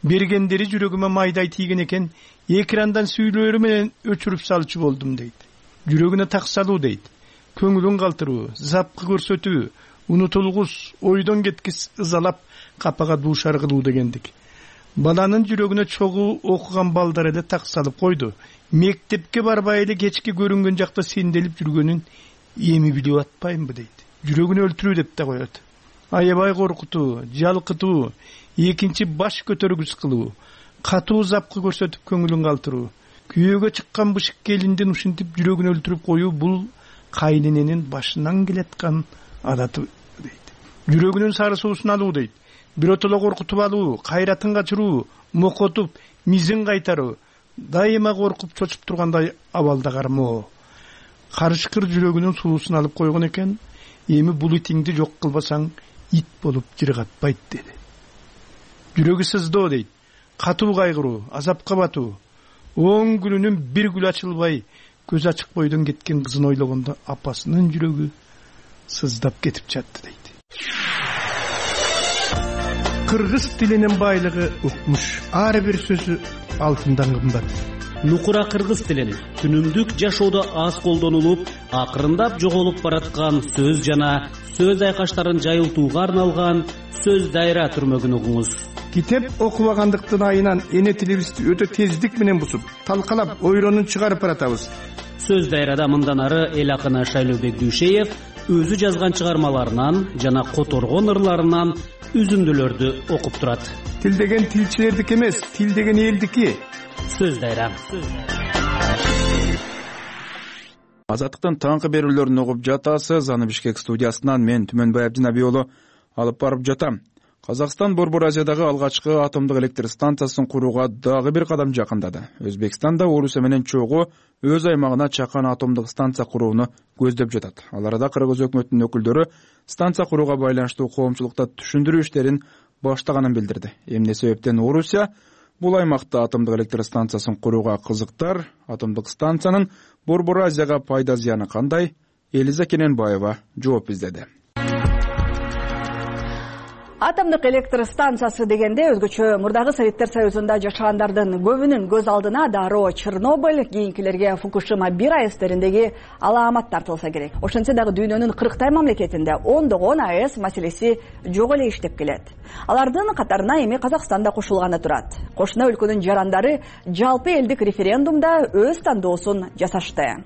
бергендери жүрөгүмө майдай тийген экен, экрандан сүйлөрү менен өчүрүп салчу болдум дейт. Жүрөгүнө так салуу дейт. Көңүлүн калтыруу, запкы көрсөтүү, унутулгус, ойдон кеткис ызалап капага дуушар кылуу дегендик. Баланын жүрөгүнө чогуу окуган балдар эле так салып койду. Мектепке барбай эле кечки көрүнгөн жакта сенделип жүргөнүн эми билип атпаймынбы дейт. Жүрөгүн өлтүрүү деп да коет. Аябай коркутуу, жалкытуу, экинчи баш көтөргүс кылуу, катуу запкы көрсөтүп көңүлүн калтыруу, күйөөгө чыккан бышык келиндин ушинтип жүрөгүн өлтүрүп коюу бул кайнененин башынан келаткан адаты дейт. Жүрөгүнүн сары суусун алуу дейт. Биротоло коркутуп алуу, кайратын качыруу, мокотуп, мизин кайтаруу, дайыма коркуп чочуп тургандай абалда кармоо. Карышкыр жүрөгүнүн суусун алып койгон экен, эми бул итиңди жок кылбасаң ит болуп жыргатпайт деди. Жүрөгү сыздоо дейт. Катуу кайгыруу, азапка батуу. Он күнүнүн бир гүл ачылбай, көз ачык бойдон кеткен кызын ойлогондо апасынын жүрөгү сыздап кетип жатты дейт. Кыргыз тилинин байлыгы укмуш. Ар бир сөзү алтындан кымбат. Нукура кыргыз тилин күнүмдүк жашоодо аз колдонулуп, акырындап жоголуп бараткан сөз жана сөз айкаштарын жайылтууга арналган сөз дайра түрмөгүн угуңуз. Китеп окубагандыктын айынан эне тилибизди өтө тездик менен бусуп, талкалап, ойронун чыгарып баратабыз. Сөз дайрада мындан ары эл акыны Шайлообек Дүйшеев өзү жазган чыгармаларынан жана которгон ырларынан үзүндүлөрдү окуп турат. Тил деген тилчилердики эмес, тил деген элдики. Сөз дайра. Азаттыктын таңкы берүүлөрүн угуп жатасыз. Аны Бишкек студиясынан мен Түмөнбай Абдинабий уулу алып барып жатам. Казакстан Борбор Азиядагы алгачкы атомдук электр станциясын курууга дагы бир кадам жакындады. Өзбекстан да Орусия менен чогуу өз аймагына чакан атомдук станция курууну көздөп жатат. Ал арада Кыргыз өкмөтүнүн өкүлдөрү станция курууга байланыштуу коомчулукта түшүндүрүү иштерин баштаганын билдирди. Эмне себептен Орусия бул аймакта атомдук электр станциясын курууга кызыктар? Атомдук станциянын Борбор Азияга пайда зыяны кандай? Элиза Кененбаева жооп издеди. Атомдук электр станциясы дегенде өзгөчө мурдагы Советтер Союзунда жашагандардын көбүнүн көз алдына дароо Чернобыль, кийинкилерге Фукушима бир АЭСтериндеги алаамат тартылса керек. Ошентсе дагы дүйнөнүн кырктай мамлекетинде ондогон АЭС маселеси жок эле иштеп келет. Алардын катарына эми Казакстан да кошулганы турат. Кошуна өлкөнүн жарандары жалпы элдик референдумда өз тандоосун жасашты.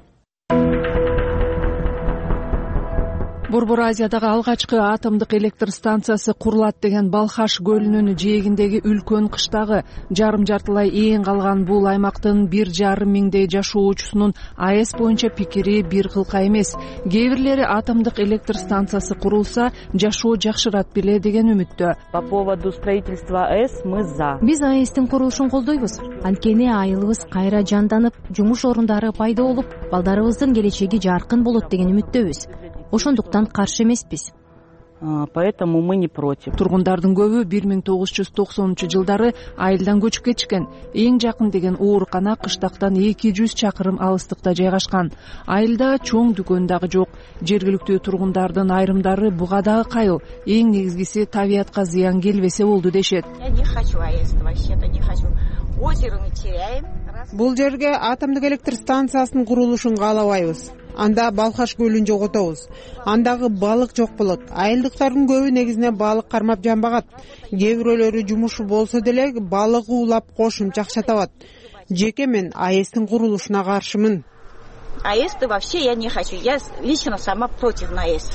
Борбор Азиядагы алгачкы атомдук электр станциясы курулат деген Балхаш көлүнүн жээгиндеги үлкөн кыштагы жарым жартылай ээн калган бул аймактын бир жарым миңдей жашоочусунун АЭС боюнча пикири бир кылка эмес. Кээ бирлери атомдук электр станциясы курулса жашоо жакшырат беле деген үмүттө. По поводу строительства АЭС мы за. Биз АЭСтин курулушун колдойбуз. Анткени айылыбыз кайра жанданып, жумуш орундары пайда болуп, балдарыбыздын келечеги жаркын болот деген үмүттөбүз. Ошондуктан каршы эмеспиз. Поэтому мы не против. Тургундардын көбү бир миң тогуз жүз токсонунчу жылдары айылдан көчүп кетишкен. Эң жакын деген оорукана кыштактан эки жүз чакырым алыстыкта жайгашкан. Айылда чоң дүкөн дагы жок. Жергиликтүү тургундардын айрымдары буга дагы кайыл. Эң негизгиси табиятка зыян келбесе болду дешет. Я не хочу АЭС, вообще-то не хочу. Озеро мы теряем. Бул жерге атомдук электр станциясынын курулушун каалабайбыз. Анда Балхаш көлүн жоготобуз. Андагы балык жок болот. Айылдыктардын көбү негизинен балык кармап жанбагат. Кээ бирөөлөрү жумушу болсо деле балык уулап кошумча акча табат. Жеке мен АЭСтин курулушуна каршымын. АЭС-то вообще я не хочу. Я лично сама против на АЭС.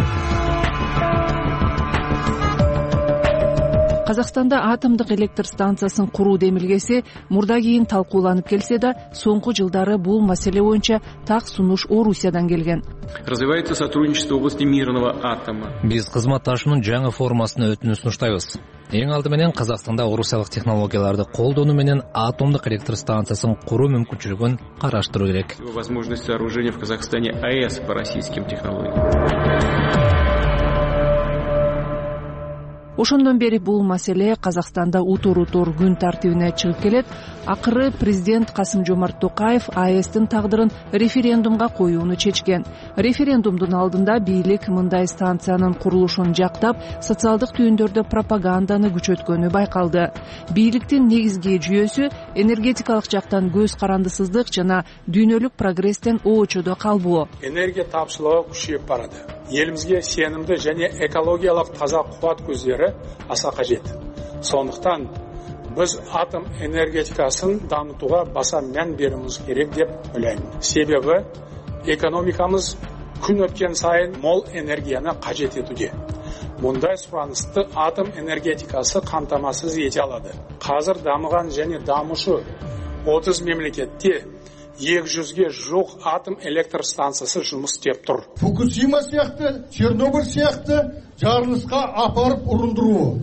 Казакстанда атомдук электр станциясын куруу демилгеси мурда кийин талкууланып келсе да, соңку жылдары бул маселе боюнча так сунуш Орусиядан келген. Развивается сотрудничество в области мирного атома. Биз кызматташуунун жаңы формасына өтүүнү сунуштайбыз. Эң алды менен Казакстанда орусиялык технологияларды колдонуу менен атомдук электр станциясын куруу мүмкүнчүлүгүн караштыруу керек. Возможность сооружения в Казахстане АЭС по российским технологиям. ошондон бери бул маселе Казакстанда утур утур күн тартибине чыгып келет. Акыры президент Касым Жомарт Токаев АЭСтин тагдырын референдумга коюуну чечкен. Референдумдун алдында бийлик мындай станциянын курулушун жактап, социалдык түйүндөрдө пропаганданы күчөткөнү байкалды. Бийликтин негизги жүйөсү энергетикалык жактан көз карандысыздык жана дүйнөлүк прогресстен оочодо калбоо. Энергия тапшылыгы күчөйүп барады. Элибизге сенімді және экологиялық таза қуат көздері аса қажет. Сондықтан біз атом энергетикасын дамытуға баса мән беруіміз керек деп ойлаймын. Себебі экономикамыз күн өткен сайын мол энергияны қажет етуде. Мұндай сұранысты атом энергетикасы қамтамасыз ете алады. Қазір дамыған және дамушы отыз мемлекетте екі жүзге жоқ атом электр станциясы жұмыс істеп тұр. Фукусима сияқты, Чернобыль сияқты жарылысқа апарып ұрындыруы.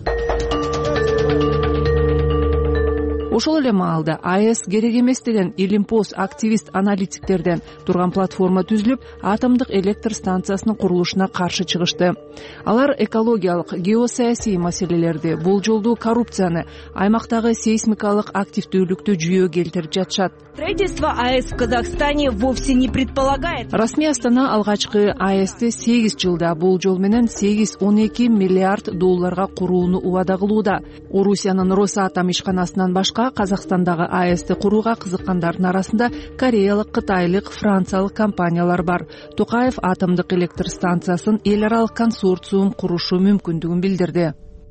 Ошол эле маалда АЭС керек эмес деген илимпоз активист аналитиктерден турган платформа түзүлүп, атомдук электр станциясынын курулушуна каршы чыгышты. Алар экологиялык, геосаясий маселелерди, болжолдуу коррупцияны, аймактагы сейсмикалык активдүүлүктү жүйө келтирип жатышат. Строительство АЭС в Казахстане вовсе не предполагает. Расмий Астана алгачкы АЭСти сегиз жылда болжол менен сегиз он эки миллиард долларга курууну убада кылууда. Орусиянын Росатом ишканасынан башка Казакстандагы АЭСти курууга кызыккандардын арасында кореялык, кытайлык, франциялык компаниялар бар. Токаев атомдук электр станциясын эл аралык консорциум курушу мүмкүндүгүн билдирди.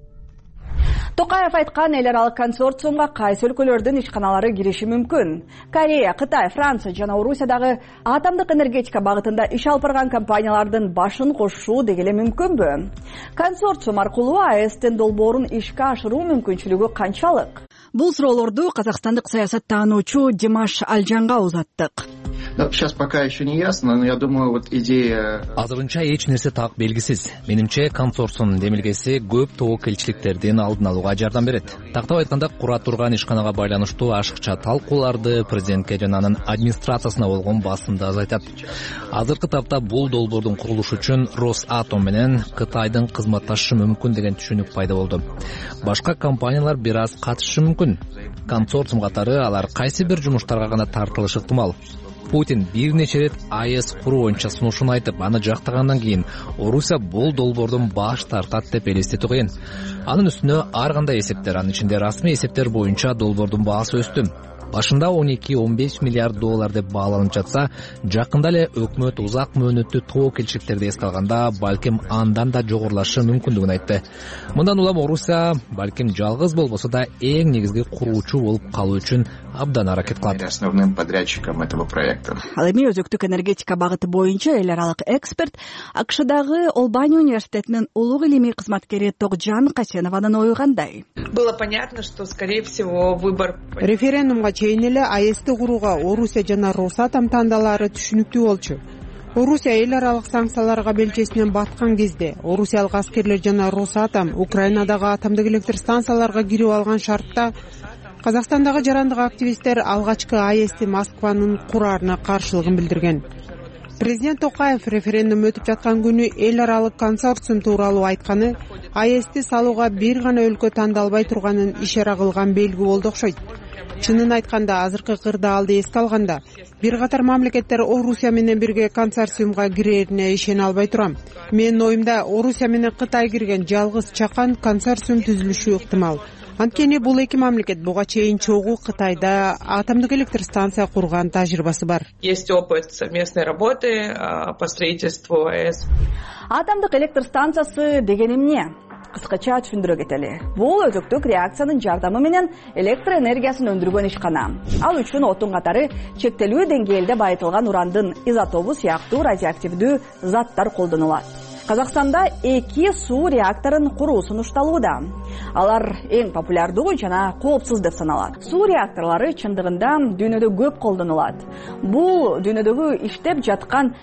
Токаев айткан эл аралык консорциумга кайсы өлкөлөрдүн ишканалары кириши мүмкүн. Корея, Кытай, Франция жана Орусиядагы атомдук энергетика багытында иш алып барган компаниялардын башын кошуу дегеле мүмкүнбү? Консорциум аркылуу АЭСтин долбоорун ишке ашыруу мүмкүнчүлүгү канчалык? Бул суроолорду казакстандык саясаттануучу Димаш Алжанга узаттык. Сейчас пока еще не ясно, но я думаю, вот идея... Азырынча эч нерсе так белгисиз. Менимче консорциум демилгеси көп тобокелчиликтердин алдын алууга жардам берет. Тактап айтканда, кура турган ишканага байланыштуу ашыкча талкууларды президентке жана анын администрациясына болгон басымды азайтат. Азыркы тапта бул долбоордун курулушу үчүн Росатом менен Кытайдын кызматташышы мүмкүн деген түшүнүк пайда болду. Башка компаниялар бир аз катышышы мүмкүн. Консорциум катары алар кайсы бир жумуштарга гана тартылышы ыктымал. Путин бир нече рет АЭС куруу боюнча сунушун айтып, аны жактагандан кийин Орусия бул долбоордон баш тартат деп элестетүү кыйын. Анын үстүнө ар кандай эсептер, анын ичинде расмий эсептер боюнча долбоордун баасы өстү. Башында он эки он беш миллиард доллар деп бааланып жатса, жакында эле өкмөт узак мөөнөттүү тобокелчиликтерди эске алганда, балким андан да жогорулашы мүмкүндүгүн айтты. Мындан улам Орусия балким жалгыз болбосо да эң негизги куруучу болуп калуу үчүн абдан аракет кылат. Основным подрядчиком этого проекта. Ал эми өзөктүк энергетика багыты боюнча эл аралык эксперт АКШдагы Олбани университетинин улуг илимий кызматкери Токжан Касенованын ою кандай? Было понятно, что, скорее всего, выбор... Референдумга чейин эле АЭСти курууга Орусия жана Росатом тандалары түшүнүктүү болчу. Орусия эл аралык санкцияларга белчесинен баткан кезде орусиялык аскерлер жана Росатом Украинадагы атомдук электр станцияларга кирип алган шартта Казакстандагы жарандык активисттер алгачкы АЭСти Москванын кураарына каршылыгын билдирген. Президент Токаев референдум өтүп жаткан күнү эл аралык консорциум тууралуу айтканы АЭСти салууга бир гана өлкө тандалбай турганын ишара кылган белги болду окшойт. Чынын айтканда, азыркы кырдаалды эске алганда, бир катар мамлекеттер Орусия менен бирге консорциумга кирерине ишене албай турам. Менин оюмда Орусия менен Кытай кирген жалгыз чакан консорциум түзүлүшү ыктымал. Анткени бул эки мамлекет буга чейин чогуу Кытайда атомдук электр станция курган тажрыйбасы бар. Есть опыт совместной работы по строительству АЭС. Атомдук электр станциясы деген эмне? Кыскача түшүндүрө кетели. Бул өзөктүк реакциянын жардамы менен электр энергиясын өндүргөн ишкана. Ал үчүн отун катары чектелүү деңгээлде байытылган урандын изотобу сыяктуу радиоактивдүү заттар колдонулат. Казакстанда эки суу реакторун куруу сунушталууда. Алар эң популярдуу жана коопсуз деп саналат. Суу реакторлору чындыгында дүйнөдө көп колдонулат. Бул дүйнөдөгү иштеп жаткан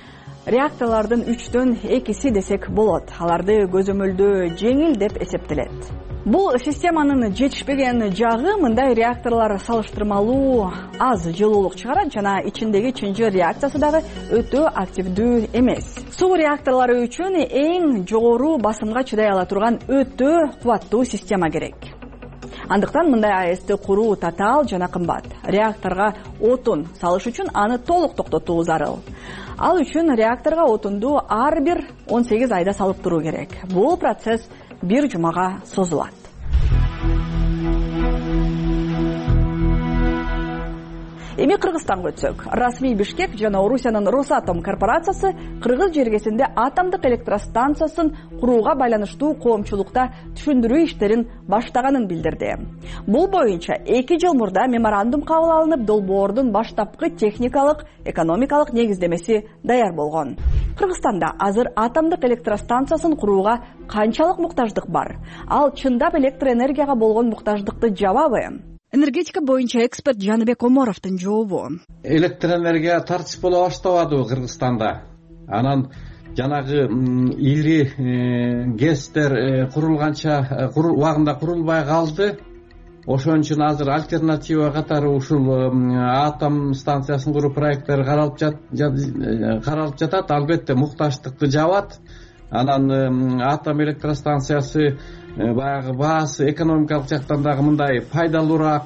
реакторлордун үчтөн экиси десек болот. Аларды көзөмөлдөө жеңил деп эсептелет. Бул системанын жетишпеген жагы мындай реакторлор салыштырмалуу аз жылуулук чыгарат жана ичиндеги чынжыр реакциясы дагы өтө активдүү эмес. Суу реакторлору үчүн эң жогору басымга чыдай ала турган өтө кубаттуу система керек. Андыктан мындай АЭСти куруу татаал жана кымбат. Реакторго отун салыш үчүн аны толук токтотуу зарыл. Ал үчүн реакторго отунду ар бир он сегиз айда салып туруу керек. Бул процесс бир жумага созулат. Эми Кыргызстанга өтсөк. Расмий Бишкек жана Орусиянын Росатом корпорациясы Кыргыз жергесинде атомдук электростанциясын курууга байланыштуу коомчулукта түшүндүрүү иштерин баштаганын билдирди. Бул боюнча эки жыл мурда меморандум кабыл алынып, долбоордун баштапкы техникалык, экономикалык негиздемеси даяр болгон. Кыргызстанда азыр атомдук электростанциясын курууга канчалык муктаждык бар? Ал чындап электроэнергияга болгон муктаждыкты жабабы? Энергетика боюнча эксперт Жаныбек Омаровдун жообу. Электроэнергия тартип боло баштабады Кыргызстанда. Анан жанагы ири гэстер курулганча убагында курулбай калды. Ошон үчүн азыр альтернатива катары ушул атом станциясын куруу проекттери каралып каралып жатат. Албетте муктаждыкты жабат. Анан атом электростанциясы баягы баасы экономикалык жактан дагы мындай пайдалуураак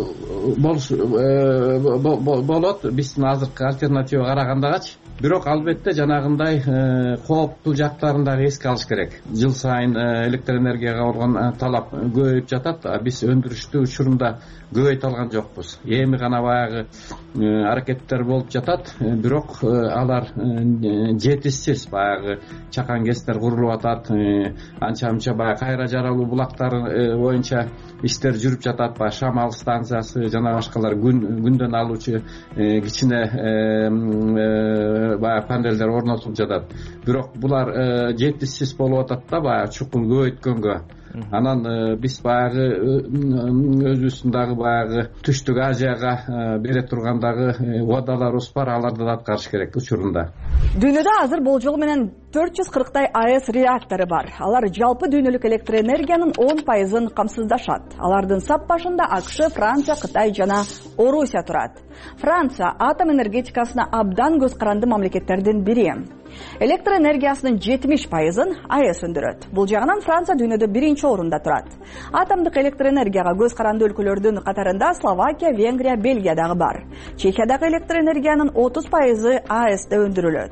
болот биздин азыркы альтернатива карагандагачы. Бирок албетте жанагындай кооптуу жактарын дагы эске алыш керек. Жыл сайын электроэнергияга болгон талап көбөйүп жатат. Биз өндүрүштү учурунда көбөйтө алган жокпуз. Эми гана баягы аракеттер болуп жатат. Бирок алар жетишсиз. Баягы чакан гэстер курулуп атат. Анча мынча баягы кайра жаралуу булактар боюнча иштер жүрүп жатат. Баягы Шамал станциясы жана башкалар күндөн алуучу кичине баягы панелдер орнотулуп жатат. Бирок булар жетишсиз болуп атат да баягы чукул көбөйткөнгө. Анан биз баягы өзүбүздүн дагы баягы Түштүк Азияга бере тургандагы убадаларыбыз бар, аларды да аткарыш керек учурунда. Дүйнөдө азыр болжол менен төрт жүз кырктай АЭС реактору бар. Алар жалпы дүйнөлүк электроэнергиянын он пайызын камсыздашат. Алардын сап башында АКШ, Франция, Кытай жана Орусия турат. Франция атом энергетикасына абдан көз каранды мамлекеттердин бири. Электроэнергиясынын жетимиш пайызын АЭС өндүрөт. Бул жагынан Франция дүйнөдө биринчи орунда турат. Атомдук электроэнергияга көз каранды өлкөлөрдүн катарында Словакия, Венгрия, Бельгия дагы бар. Чехиядагы электроэнергиянын отуз пайызы АЭСте өндүрүлөт.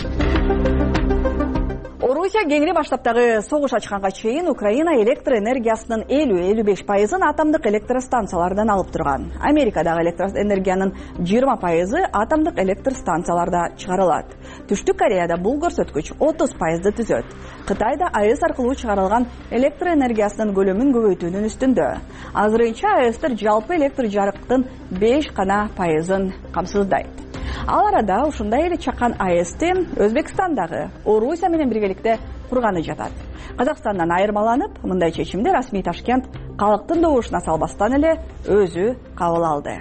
Орусия кеңири баштаптагы согуш ачканга чейин Украина электроэнергиясынын элүү элүү беш пайызын атомдук электростанциялардан алып турган. Америкадагы электроэнергиянын жыйырма пайызы атомдук электростанцияларда чыгарылат. Түштүк Кореяда бул көрсөткүч отуз пайызды түзөт. Кытайда АЭС аркылуу чыгарылган электроэнергиясынын көлөмүн көбөйтүүнүн үстүндө. Азырынча АЭСтер жалпы электр жарыктын беш гана пайызын камсыздайт. Ал арада ушундай эле чакан АЭСти Өзбекстандагы Орусия менен биргеликте курганы жатат. Казакстандан айырмаланып, мындай чечимди расмий Ташкент калктын добушуна салбастан эле өзү кабыл алды.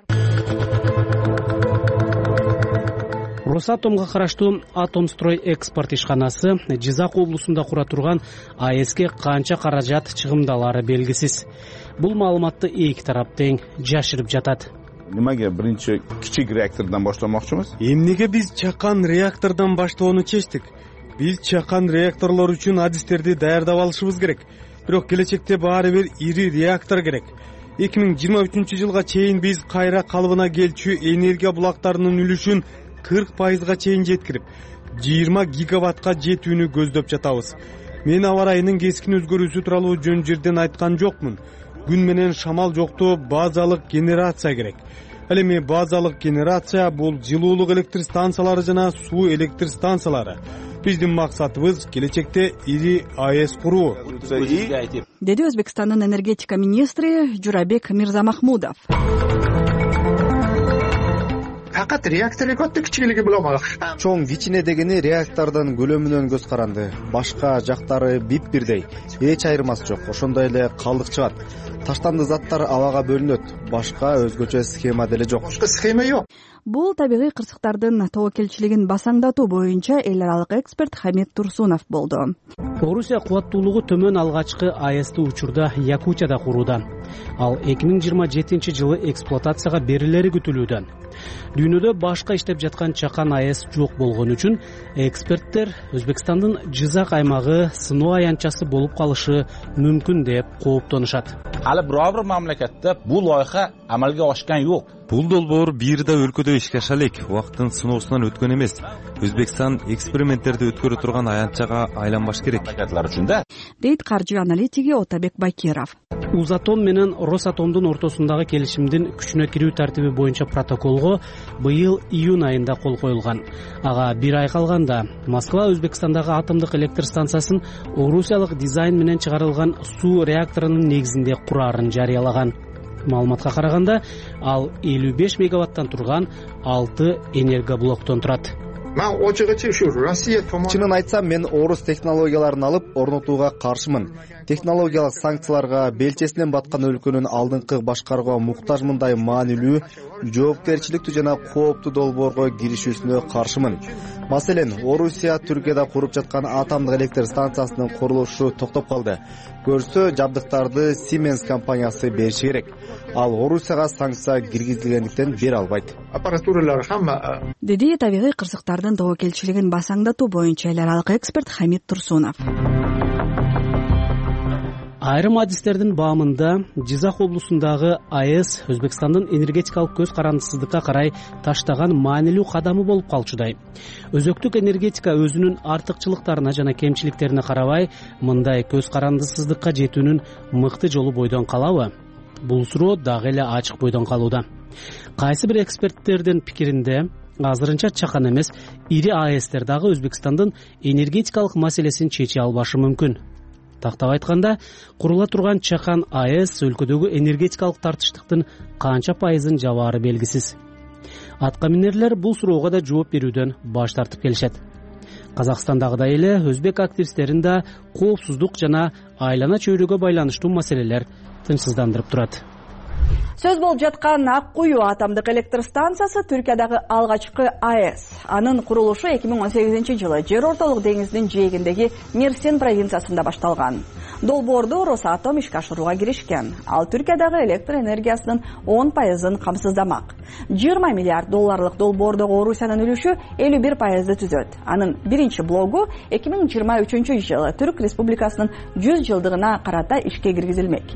Росатомго караштуу Атомстрой экспорт ишканасы Жизак облусунда кура турган АЭСке канча каражат чыгымдалары белгисиз. Бул маалыматты эки тарап тең жашырып жатат. Немеге биринчи кичик реактордон баштамакчыбыз? Эмнеге биз чакан реактордон баштоону чечтик? Биз чакан реакторлор үчүн адистерди даярдап алышыбыз керек. Бирок келечекте баары бир ири реактор керек. эки миң жыйырма үчүнчү жылга чейин биз кайра калыбына келчү энергия булактарынын үлүшүн кырк пайызга чейин жеткирип, жыйырма гигаваттка жетүүнү көздөп жатабыз. Мен аба ырайынын кескин өзгөрүүсү тууралуу жөн жерден айткан жокмун. Күн менен шамал жоктоо базалык генерация керек. Ал эми базалык генерация бул жылуулук электр станциялары жана суу электр станциялары. Биздин максатыбыз келечекте ири АЭС куруу, деди Өзбекстандын энергетика министри Журабек Мирзамахмудов. Факат реактор экөттү кичигэлиги боломок. Чоң кичине дегени реактордун көлөмүнөн көз каранды. Башка жактары бип бирдей. Эч айырмасы жок. Ошондой эле калдык чыгат. Таштанды заттар абага бөлүнөт. Башка өзгөчө схема деле жок. Башка схема жок. бул табигый кырсыктардын тобокелчилигин басаңдатуу боюнча эл аралык эксперт Хамит Турсунов болду. Орусия кубаттуулугу төмөн алгачкы АЭСти учурда Якутияда курууда. Ал эки миң жыйырма жетинчи жылы эксплуатацияга берилери күтүлүүдө. Дүйнөдө башка иштеп жаткан чакан АЭС жок болгон үчүн эксперттер Өзбекстандын Жизак аймагы сыноо аянтчасы болуп калышы мүмкүн деп кооптонушат. Али biror bir mamlakatda bu loyiha amalga oshgan yo'q. Бул долбоор бир да өлкөдө ишке аша элек, убакыттын сыноосунан өткөн эмес. Өзбекстан эксперименттерди өткөрө турган аянтчага айланбаш керек. Дейт каржы аналитиги Отабек Бакиров. Узатом менен Росатомдун ортосундагы келишимдин күчүнө кирүү тартиби боюнча протоколго быйыл июнь айында кол коюлган. Ага бир ай калганда Москва Өзбекстандагы атомдук электр станциясын орусиялык дизайн менен чыгарылган суу реакторунун негизинде курарын жарыялаган. Маалыматка караганда, ал элүү беш мегаваттан турган алты энергоблоктон турат. Чынын айтсам, мен орус технологияларын алып орнотууга каршымын. Технологиялык санкцияларга белчесинен баткан өлкөнүн алдыңкы башкарууга муктаж мындай маанилүү, жоопкерчиликтүү жана кооптуу долбоорго киришүүсүнө каршымын. Маселен, Орусия Түркияда куруп жаткан атомдук электр станциясынын курулушу токтоп калды. Көрсө, жабдыктарды Siemens компаниясы бериши керек. Ал Орусияга санкция киргизилгендиктен бере албайт. Аппаратуралар хамма деди табигый кырсыктардын тобокелчилигин басаңдатуу боюнча эл аралык эксперт Хамит Турсунов. Айрым адистердин баамында Жизак облусундагы АЭС Өзбекстандын энергетикалык көз карандысыздыкка карай таштаган маанилүү кадамы болуп калчудай. Өзөктүк энергетика өзүнүн артыкчылыктарына жана кемчиликтерине карабай, мындай көз карандысыздыкка жетүүнүн мыкты жолу бойдон калабы? Бул суроо дагы эле ачык бойдон калууда. Кайсы бир эксперттердин пикиринде, азырынча чакан эмес, ири АЭСтер дагы Өзбекстандын энергетикалык маселесин чече албашы мүмкүн. Тактап айтканда, курула турган чакан АЭС өлкөдөгү энергетикалык тартыштыктын канча пайызын жабаары белгисиз. Атка минерлер бул суроого да жооп берүүдөн баш тартып келишет. Казакстандагыдай эле өзбек активисттерин да коопсуздук жана айлана чөйрөгө байланыштуу маселелер тынчсыздандырып турат. Сөз болуп жаткан Ак Куюу атомдук электр станциясы Түркиядагы алгачкы АЭС. Анын курулушу эки миң он сегизинчи жылы жер ортолук деңиздин жээгиндеги Мерсин провинциясында башталган. Долбоорду Росатом ишке ашырууга киришкен. Ал Түркиядагы электр энергиясынын он пайызын камсыздамак. жыйырма миллиард долларлык долбоордогу Орусиянын үлүшү элүү бир пайызды түзөт. Анын биринчи блогу эки миң жыйырма үчүнчү жылы Түрк Республикасынын жүз жылдыгына карата ишке киргизилмек.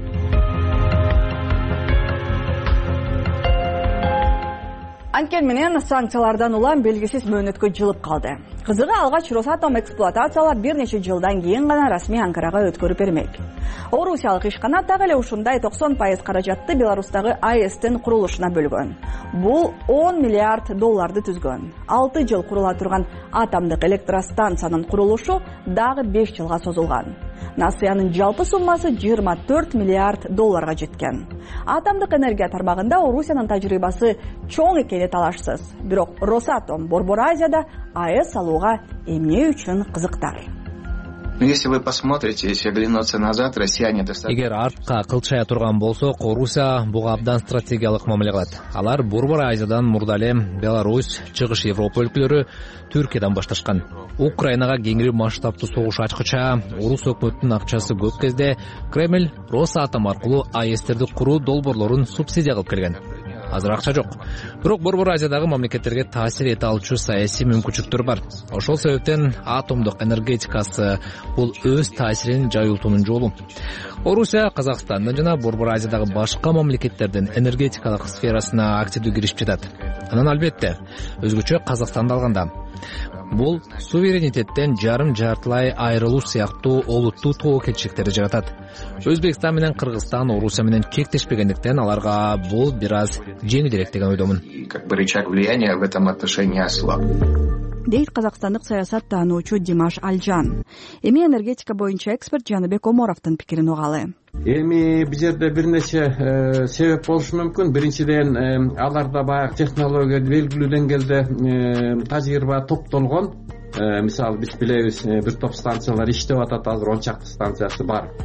Анткени менен санкциялардан улам белгисиз мөөнөткө жылып калды. Кызыгы алгач Росатом эксплуатациялап бир нече жылдан кийин гана расмий Анкарага өткөрүп бермек. Орусиялык ишкана так эле ушундай токсон пайыз каражатты Беларустагы АЭСтин курулушуна бөлгөн. Бул он миллиард долларды түзгөн. алты жыл курула турган атомдук электростанциянын курулушу дагы беш жылга созулган. Насыянын жалпы суммасы жыйырма төрт миллиард долларга жеткен. Атомдук энергия тармагында Орусиянын тажрыйбасы чоң экени талашсыз. Бирок Росатом Борбор Азияда АЭС салууга эмне үчүн кызыктар? Если вы посмотрите, если оглянуться назад, россияне достаточно... Эгер артка кылчая турган болсок, Орусия буга абдан стратегиялык мамиле кылат. Алар Борбор Азиядан мурда эле Беларусь, Чыгыш Европа өлкөлөрү Түркиядан башташкан. Украинага кеңири масштабтуу согуш ачкыча, орус өкмөтүнүн акчасы көп кезде Кремль Росатом аркылуу АЭСтерди куруу долбоорлорун субсидия кылып келген. Азыр акча жок. Бирок Борбор Азиядагы мамлекеттерге таасир эте алчу саясий мүмкүнчүлүктөр бар. Ошол себептен атомдук энергетикасы бул өз таасирин жайылтуунун жолу. Орусия Казакстандын жана Борбор Азиядагы башка мамлекеттердин энергетикалык сферасына активдүү кирип жатат. Анан албетте, өзгөчө Казакстанды алганда, бул суверенитеттен жарым жартылай айрылуу сыяктуу олуттуу тобокелчиликтерди жаратат. Өзбекстан менен Кыргызстан Орусия менен кектешпегендиктен аларга бул бир аз жеңилирээк деген ойдомун. Как бы рычаг влияния в этом отношении ослаб. Дейт казакстандык саясат таануучу Димаш Алжан. Эми энергетика боюнча эксперт Жаныбек Оморовдун пикирин угалы. Эми бул жерде бир нече себеп болушу мүмкүн. Биринчиден, аларда баягы технология белгилүү деңгээлде тажрыйба топтолгон. Мисалы биз билебиз, бир топ станциялар иштеп атат, азыр он чакты станциясы бар.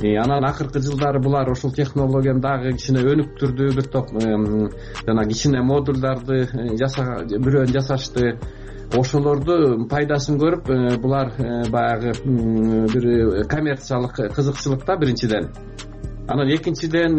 анан акыркы жылдары булар ушул технологияны дагы кичине өнүктүрдү, бир топ жана кичине модулдарды жасага бирөөнү жасашты. Ошолорду пайдасын көрүп булар баягы бир коммерциялык кызыкчылыкта биринчиден. Анан экинчиден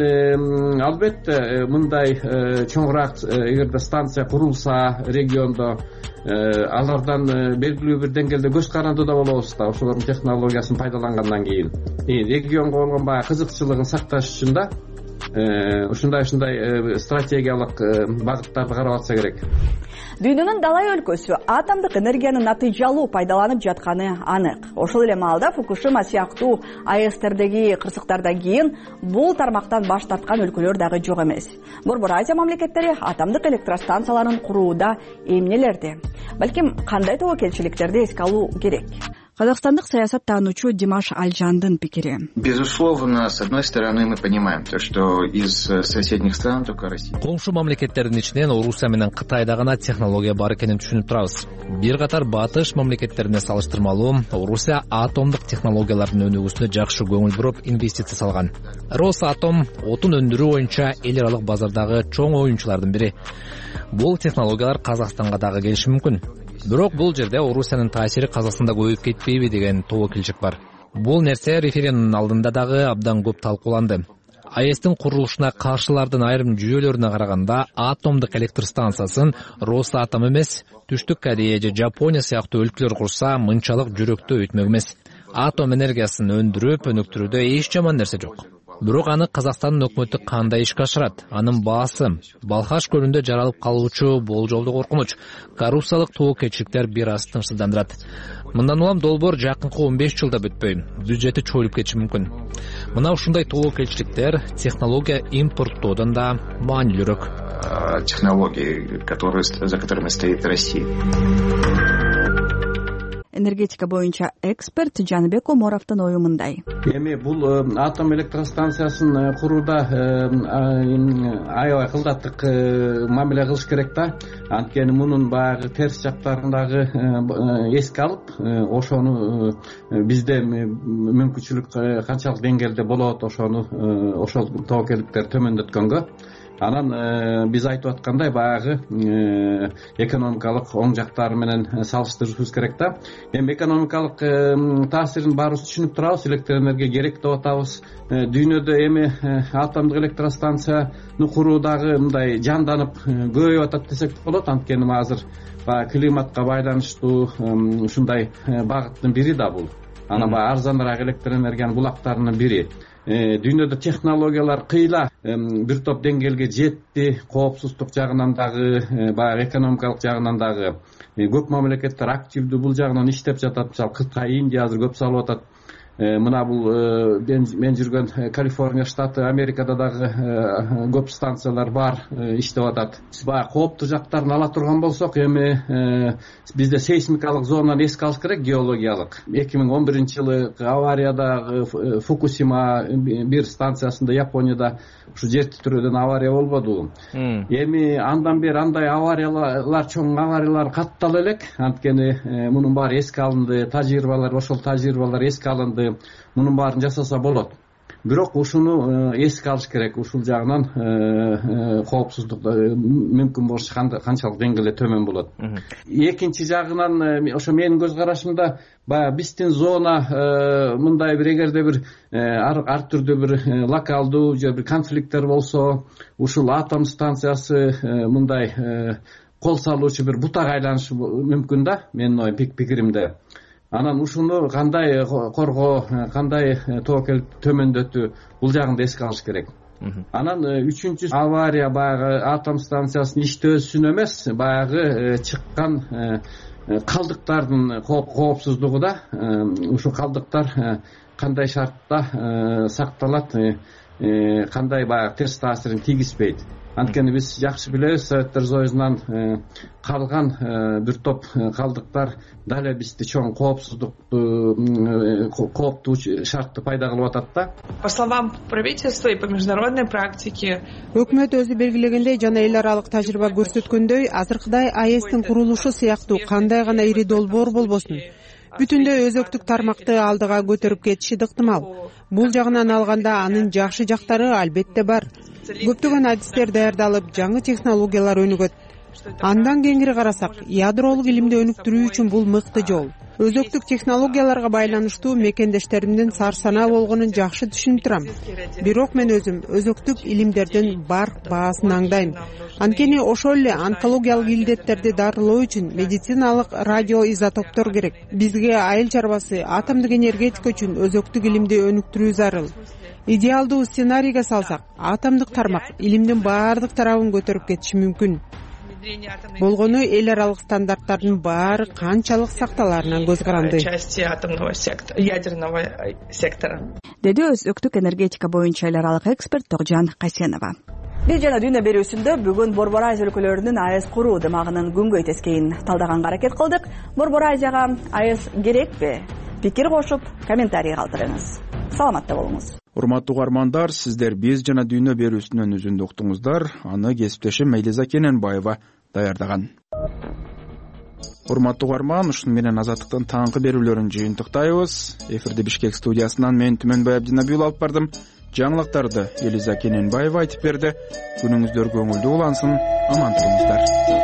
албетте мындай чоңураак эгерде станция курулса региондо алардан белгилүү бир деңгээлде көз карандыда болобуз да ошолордун технологиясын пайдалангандан кийин. Регионго болгон баягы кызыкчылыгын сакташ үчүн да ушундай ушундай стратегиялык багыттарды карап атса керек. Дүйнөнүн далай өлкөсү атомдук энергияны натыйжалуу пайдаланып жатканы анык. Ошол эле маалда Фукушима сыяктуу АЭСтердеги кырсыктардан кийин бул тармактан баш тарткан өлкөлөр дагы жок эмес. Борбор Азия мамлекеттери атомдук электростанцияларын курууда эмнелерди, балким кандай тобокелчиликтерди эске алуу керек? Казакстандык саясаттануучу Димаш Алжандын пикири. Безусловно, с одной стороны мы понимаем то, что из соседних стран только Россия. Коңшу мамлекеттердин ичинен Орусия менен Кытайда гана технология бар экенин түшүнүп турабыз. Бир катар батыш мамлекеттерине салыштырмалуу Орусия атомдук технологиялардын өнүгүүсүнө жакшы көңүл буруп инвестиция салган. Росатом отун өндүрүү боюнча эл аралык базардагы чоң оюнчулардын бири. Бул технологиялар Казакстанга дагы келиши мүмкүн. Бирок бул жерде Орусиянын таасири Казакстанда көбөйүп кетпейби деген тобокелчилик бар. Бул нерсе референдумдун алдында дагы абдан көп талкууланды. АЭСтин курулушуна каршылардын айрым жүйөлөрүнө караганда атомдук электр станциясын Росатом эмес, Түштүк Корея же Жапония сыяктуу өлкөлөр курса мынчалык жүрөктөө өтмөк эмес. Атом энергиясын өндүрүп, өнүктүрүүдө эч жаман нерсе жок. Бирок аны Казакстандын өкмөтү кандай ишке ашырат? Анын баасы Балхаш көлүндө жаралып калуучу болжолдуу коркунуч, коррупциялык тобокелчиликтер бир аз тынчсыздандырат. Мындан улам долбоор жакынкы он беш жылда бүтпөй, бюджети чоюлуп кетиши мүмкүн. Мына ушундай тобокелчиликтер технология импорттоодон да маанилүүрөөк. Технологии, которые, за которыми стоит Россия. Энергетика боюнча эксперт Жаныбек Оморовдун ою мындай. Эми бул атом электростанциясын курууда аябай кылдаттык мамиле кылыш керек да. Анткени мунун баягы терс жактарын дагы эске алып, ошону бизде мүмкүнчүлүк канчалык деңгээлде болот, ошону ошол тобокелдиктер төмөндөткөнгө. Анан биз айтып аткандай баягы экономикалык оң жактары менен салыштырышыбыз керек да. Эми экономикалык таасирин баарыбыз түшүнүп турабыз, электр энергия керек деп атабыз. Дүйнөдө эми атомдук электростанцияны куруу дагы мындай жанданып көбөйүп атат десек болот. Анткени азыр баягы климатка байланыштуу ушундай багыттын бири да бул. Анан баягы арзаныраак электр энергиянын булактарынын бири. Дүйнөдө технологиялар кыйла бир топ деңгээлге жетти, коопсуздук жагынан дагы, баягы экономикалык жагынан дагы көп мамлекеттер активдүү бул жагынан иштеп жатат. Мисалы Кытай, Индия азыр көп салып атат. Мына бул мен жүргөн Калифорния штаты, Америкада дагы көп станциялар бар, иштеп атат. Баягы кооптуу жактарын ала турган болсок, эми бизде сейсмикалык зонаны эске алыш керек, геологиялык. эки миң он биринчи жылы аварияда Фукусима бир станциясында Японияда ушу жер титирөөдөн авария болбоду. Эми андан бери андай авариялар, чоң авариялар каттала элек. Анткени мунун баары эске алынды, тажрыйбалар, ошол тажрыйбалар эске алынды. Мунун баарын жасаса болот. Бирок ушуну эске алыш керек. Ушул жагынан коопсуздук мүмкүн болуш канчалык деңгээлде төмөн болот. Экинчи жагынан ошо менин көз карашымда баягы биздин зона мындай бир эгерде бир ар түрдүү бир локалдуу же бир конфликттер болсо, ушул атом станциясы мындай кол салуучу бир бутага айланышы мүмкүн да, менин ой пикиримде. Анан ушуну кандай коргоо, кандай тобокел төмөндөтүү, бул жагын да эске алыш керек. Анан үчүнчү авария баягы атом станциясынын иштөөсүн эмес, баягы чыккан калдыктардын коопсуздугу да. Ушул калдыктар кандай шартта сакталат, кандай баягы терс таасирин тийгизбейт. Анткени биз жакшы билебиз, Советтер Союзунан калган бир топ калдыктар дале бизди чоң коопсуздукту, кооптуу шартты пайда кылып атат да. По словам правительства и по международной практике, өкмөт өзү белгилегендей жана эл аралык тажрыйба көрсөткөндөй, азыркыдай АЭСтин курулушу сыяктуу кандай гана ири долбоор болбосун, бүтүндөй өзөктүк тармакты алдыга көтөрүп кетиши ыктымал. Бул жагынан алганда анын жакшы жактары албетте бар. Көптөгөн адистер даярдалып, жаңы технологиялар өнүгөт. Андан кеңири карасак, ядролук илимди өнүктүрүү үчүн бул мыкты жол. Өзөктүк технологияларга байланыштуу мекендештеримдин сарсанаа болгонун жакшы түшүнүп турам. Бирок мен өзүм өзөктүк илимдердин бар баасын аңдайм. Анткени ошол эле онкологиялык илдеттерди дарылоо үчүн медициналык радиоизотоптор керек. Бизге айыл чарбасы, атомдук энергетика үчүн өзөктүк илимди өнүктүрүү зарыл. Идеалдуу сценарийге салсак, атомдук тармак илимдин баардык тарабын көтөрүп кетиши мүмкүн. Болгону эл аралык стандарттардын баары канчалык сакталаарынан көз каранды. Части атомного сектора, ядерного сектора. Деди өзөктүк энергетика боюнча эл аралык эксперт Тогжан Касенова. Биз жана дүйнө берүүсүндө бүгүн Борбор Азия өлкөлөрүнүн АЭС куруу дымагынын күнгөй тескейин талдаганга аракет кылдык. Борбор Азияга АЭС керекпи? Пикир кошуп, комментарий калтырыңыз. Саламатта болуңуз. Урматтуу угармандар, сиздер биз жана дүйнө берүүсүнөн үзүндү уктуңуздар. Аны кесиптешим Элиза Кененбаева даярдаган. Урматтуу угарман, ушуну менен Азаттыктын таңкы берүүлөрүн жыйынтыктайбыз. Эфирди Бишкек студиясынан мен Түмөнбай Абдинабиул алып бардым. Жаңылыктарды Элиза Кененбаева айтып берди. Күнүңүздөр көңүлдүү улансын, аман туруңуздар.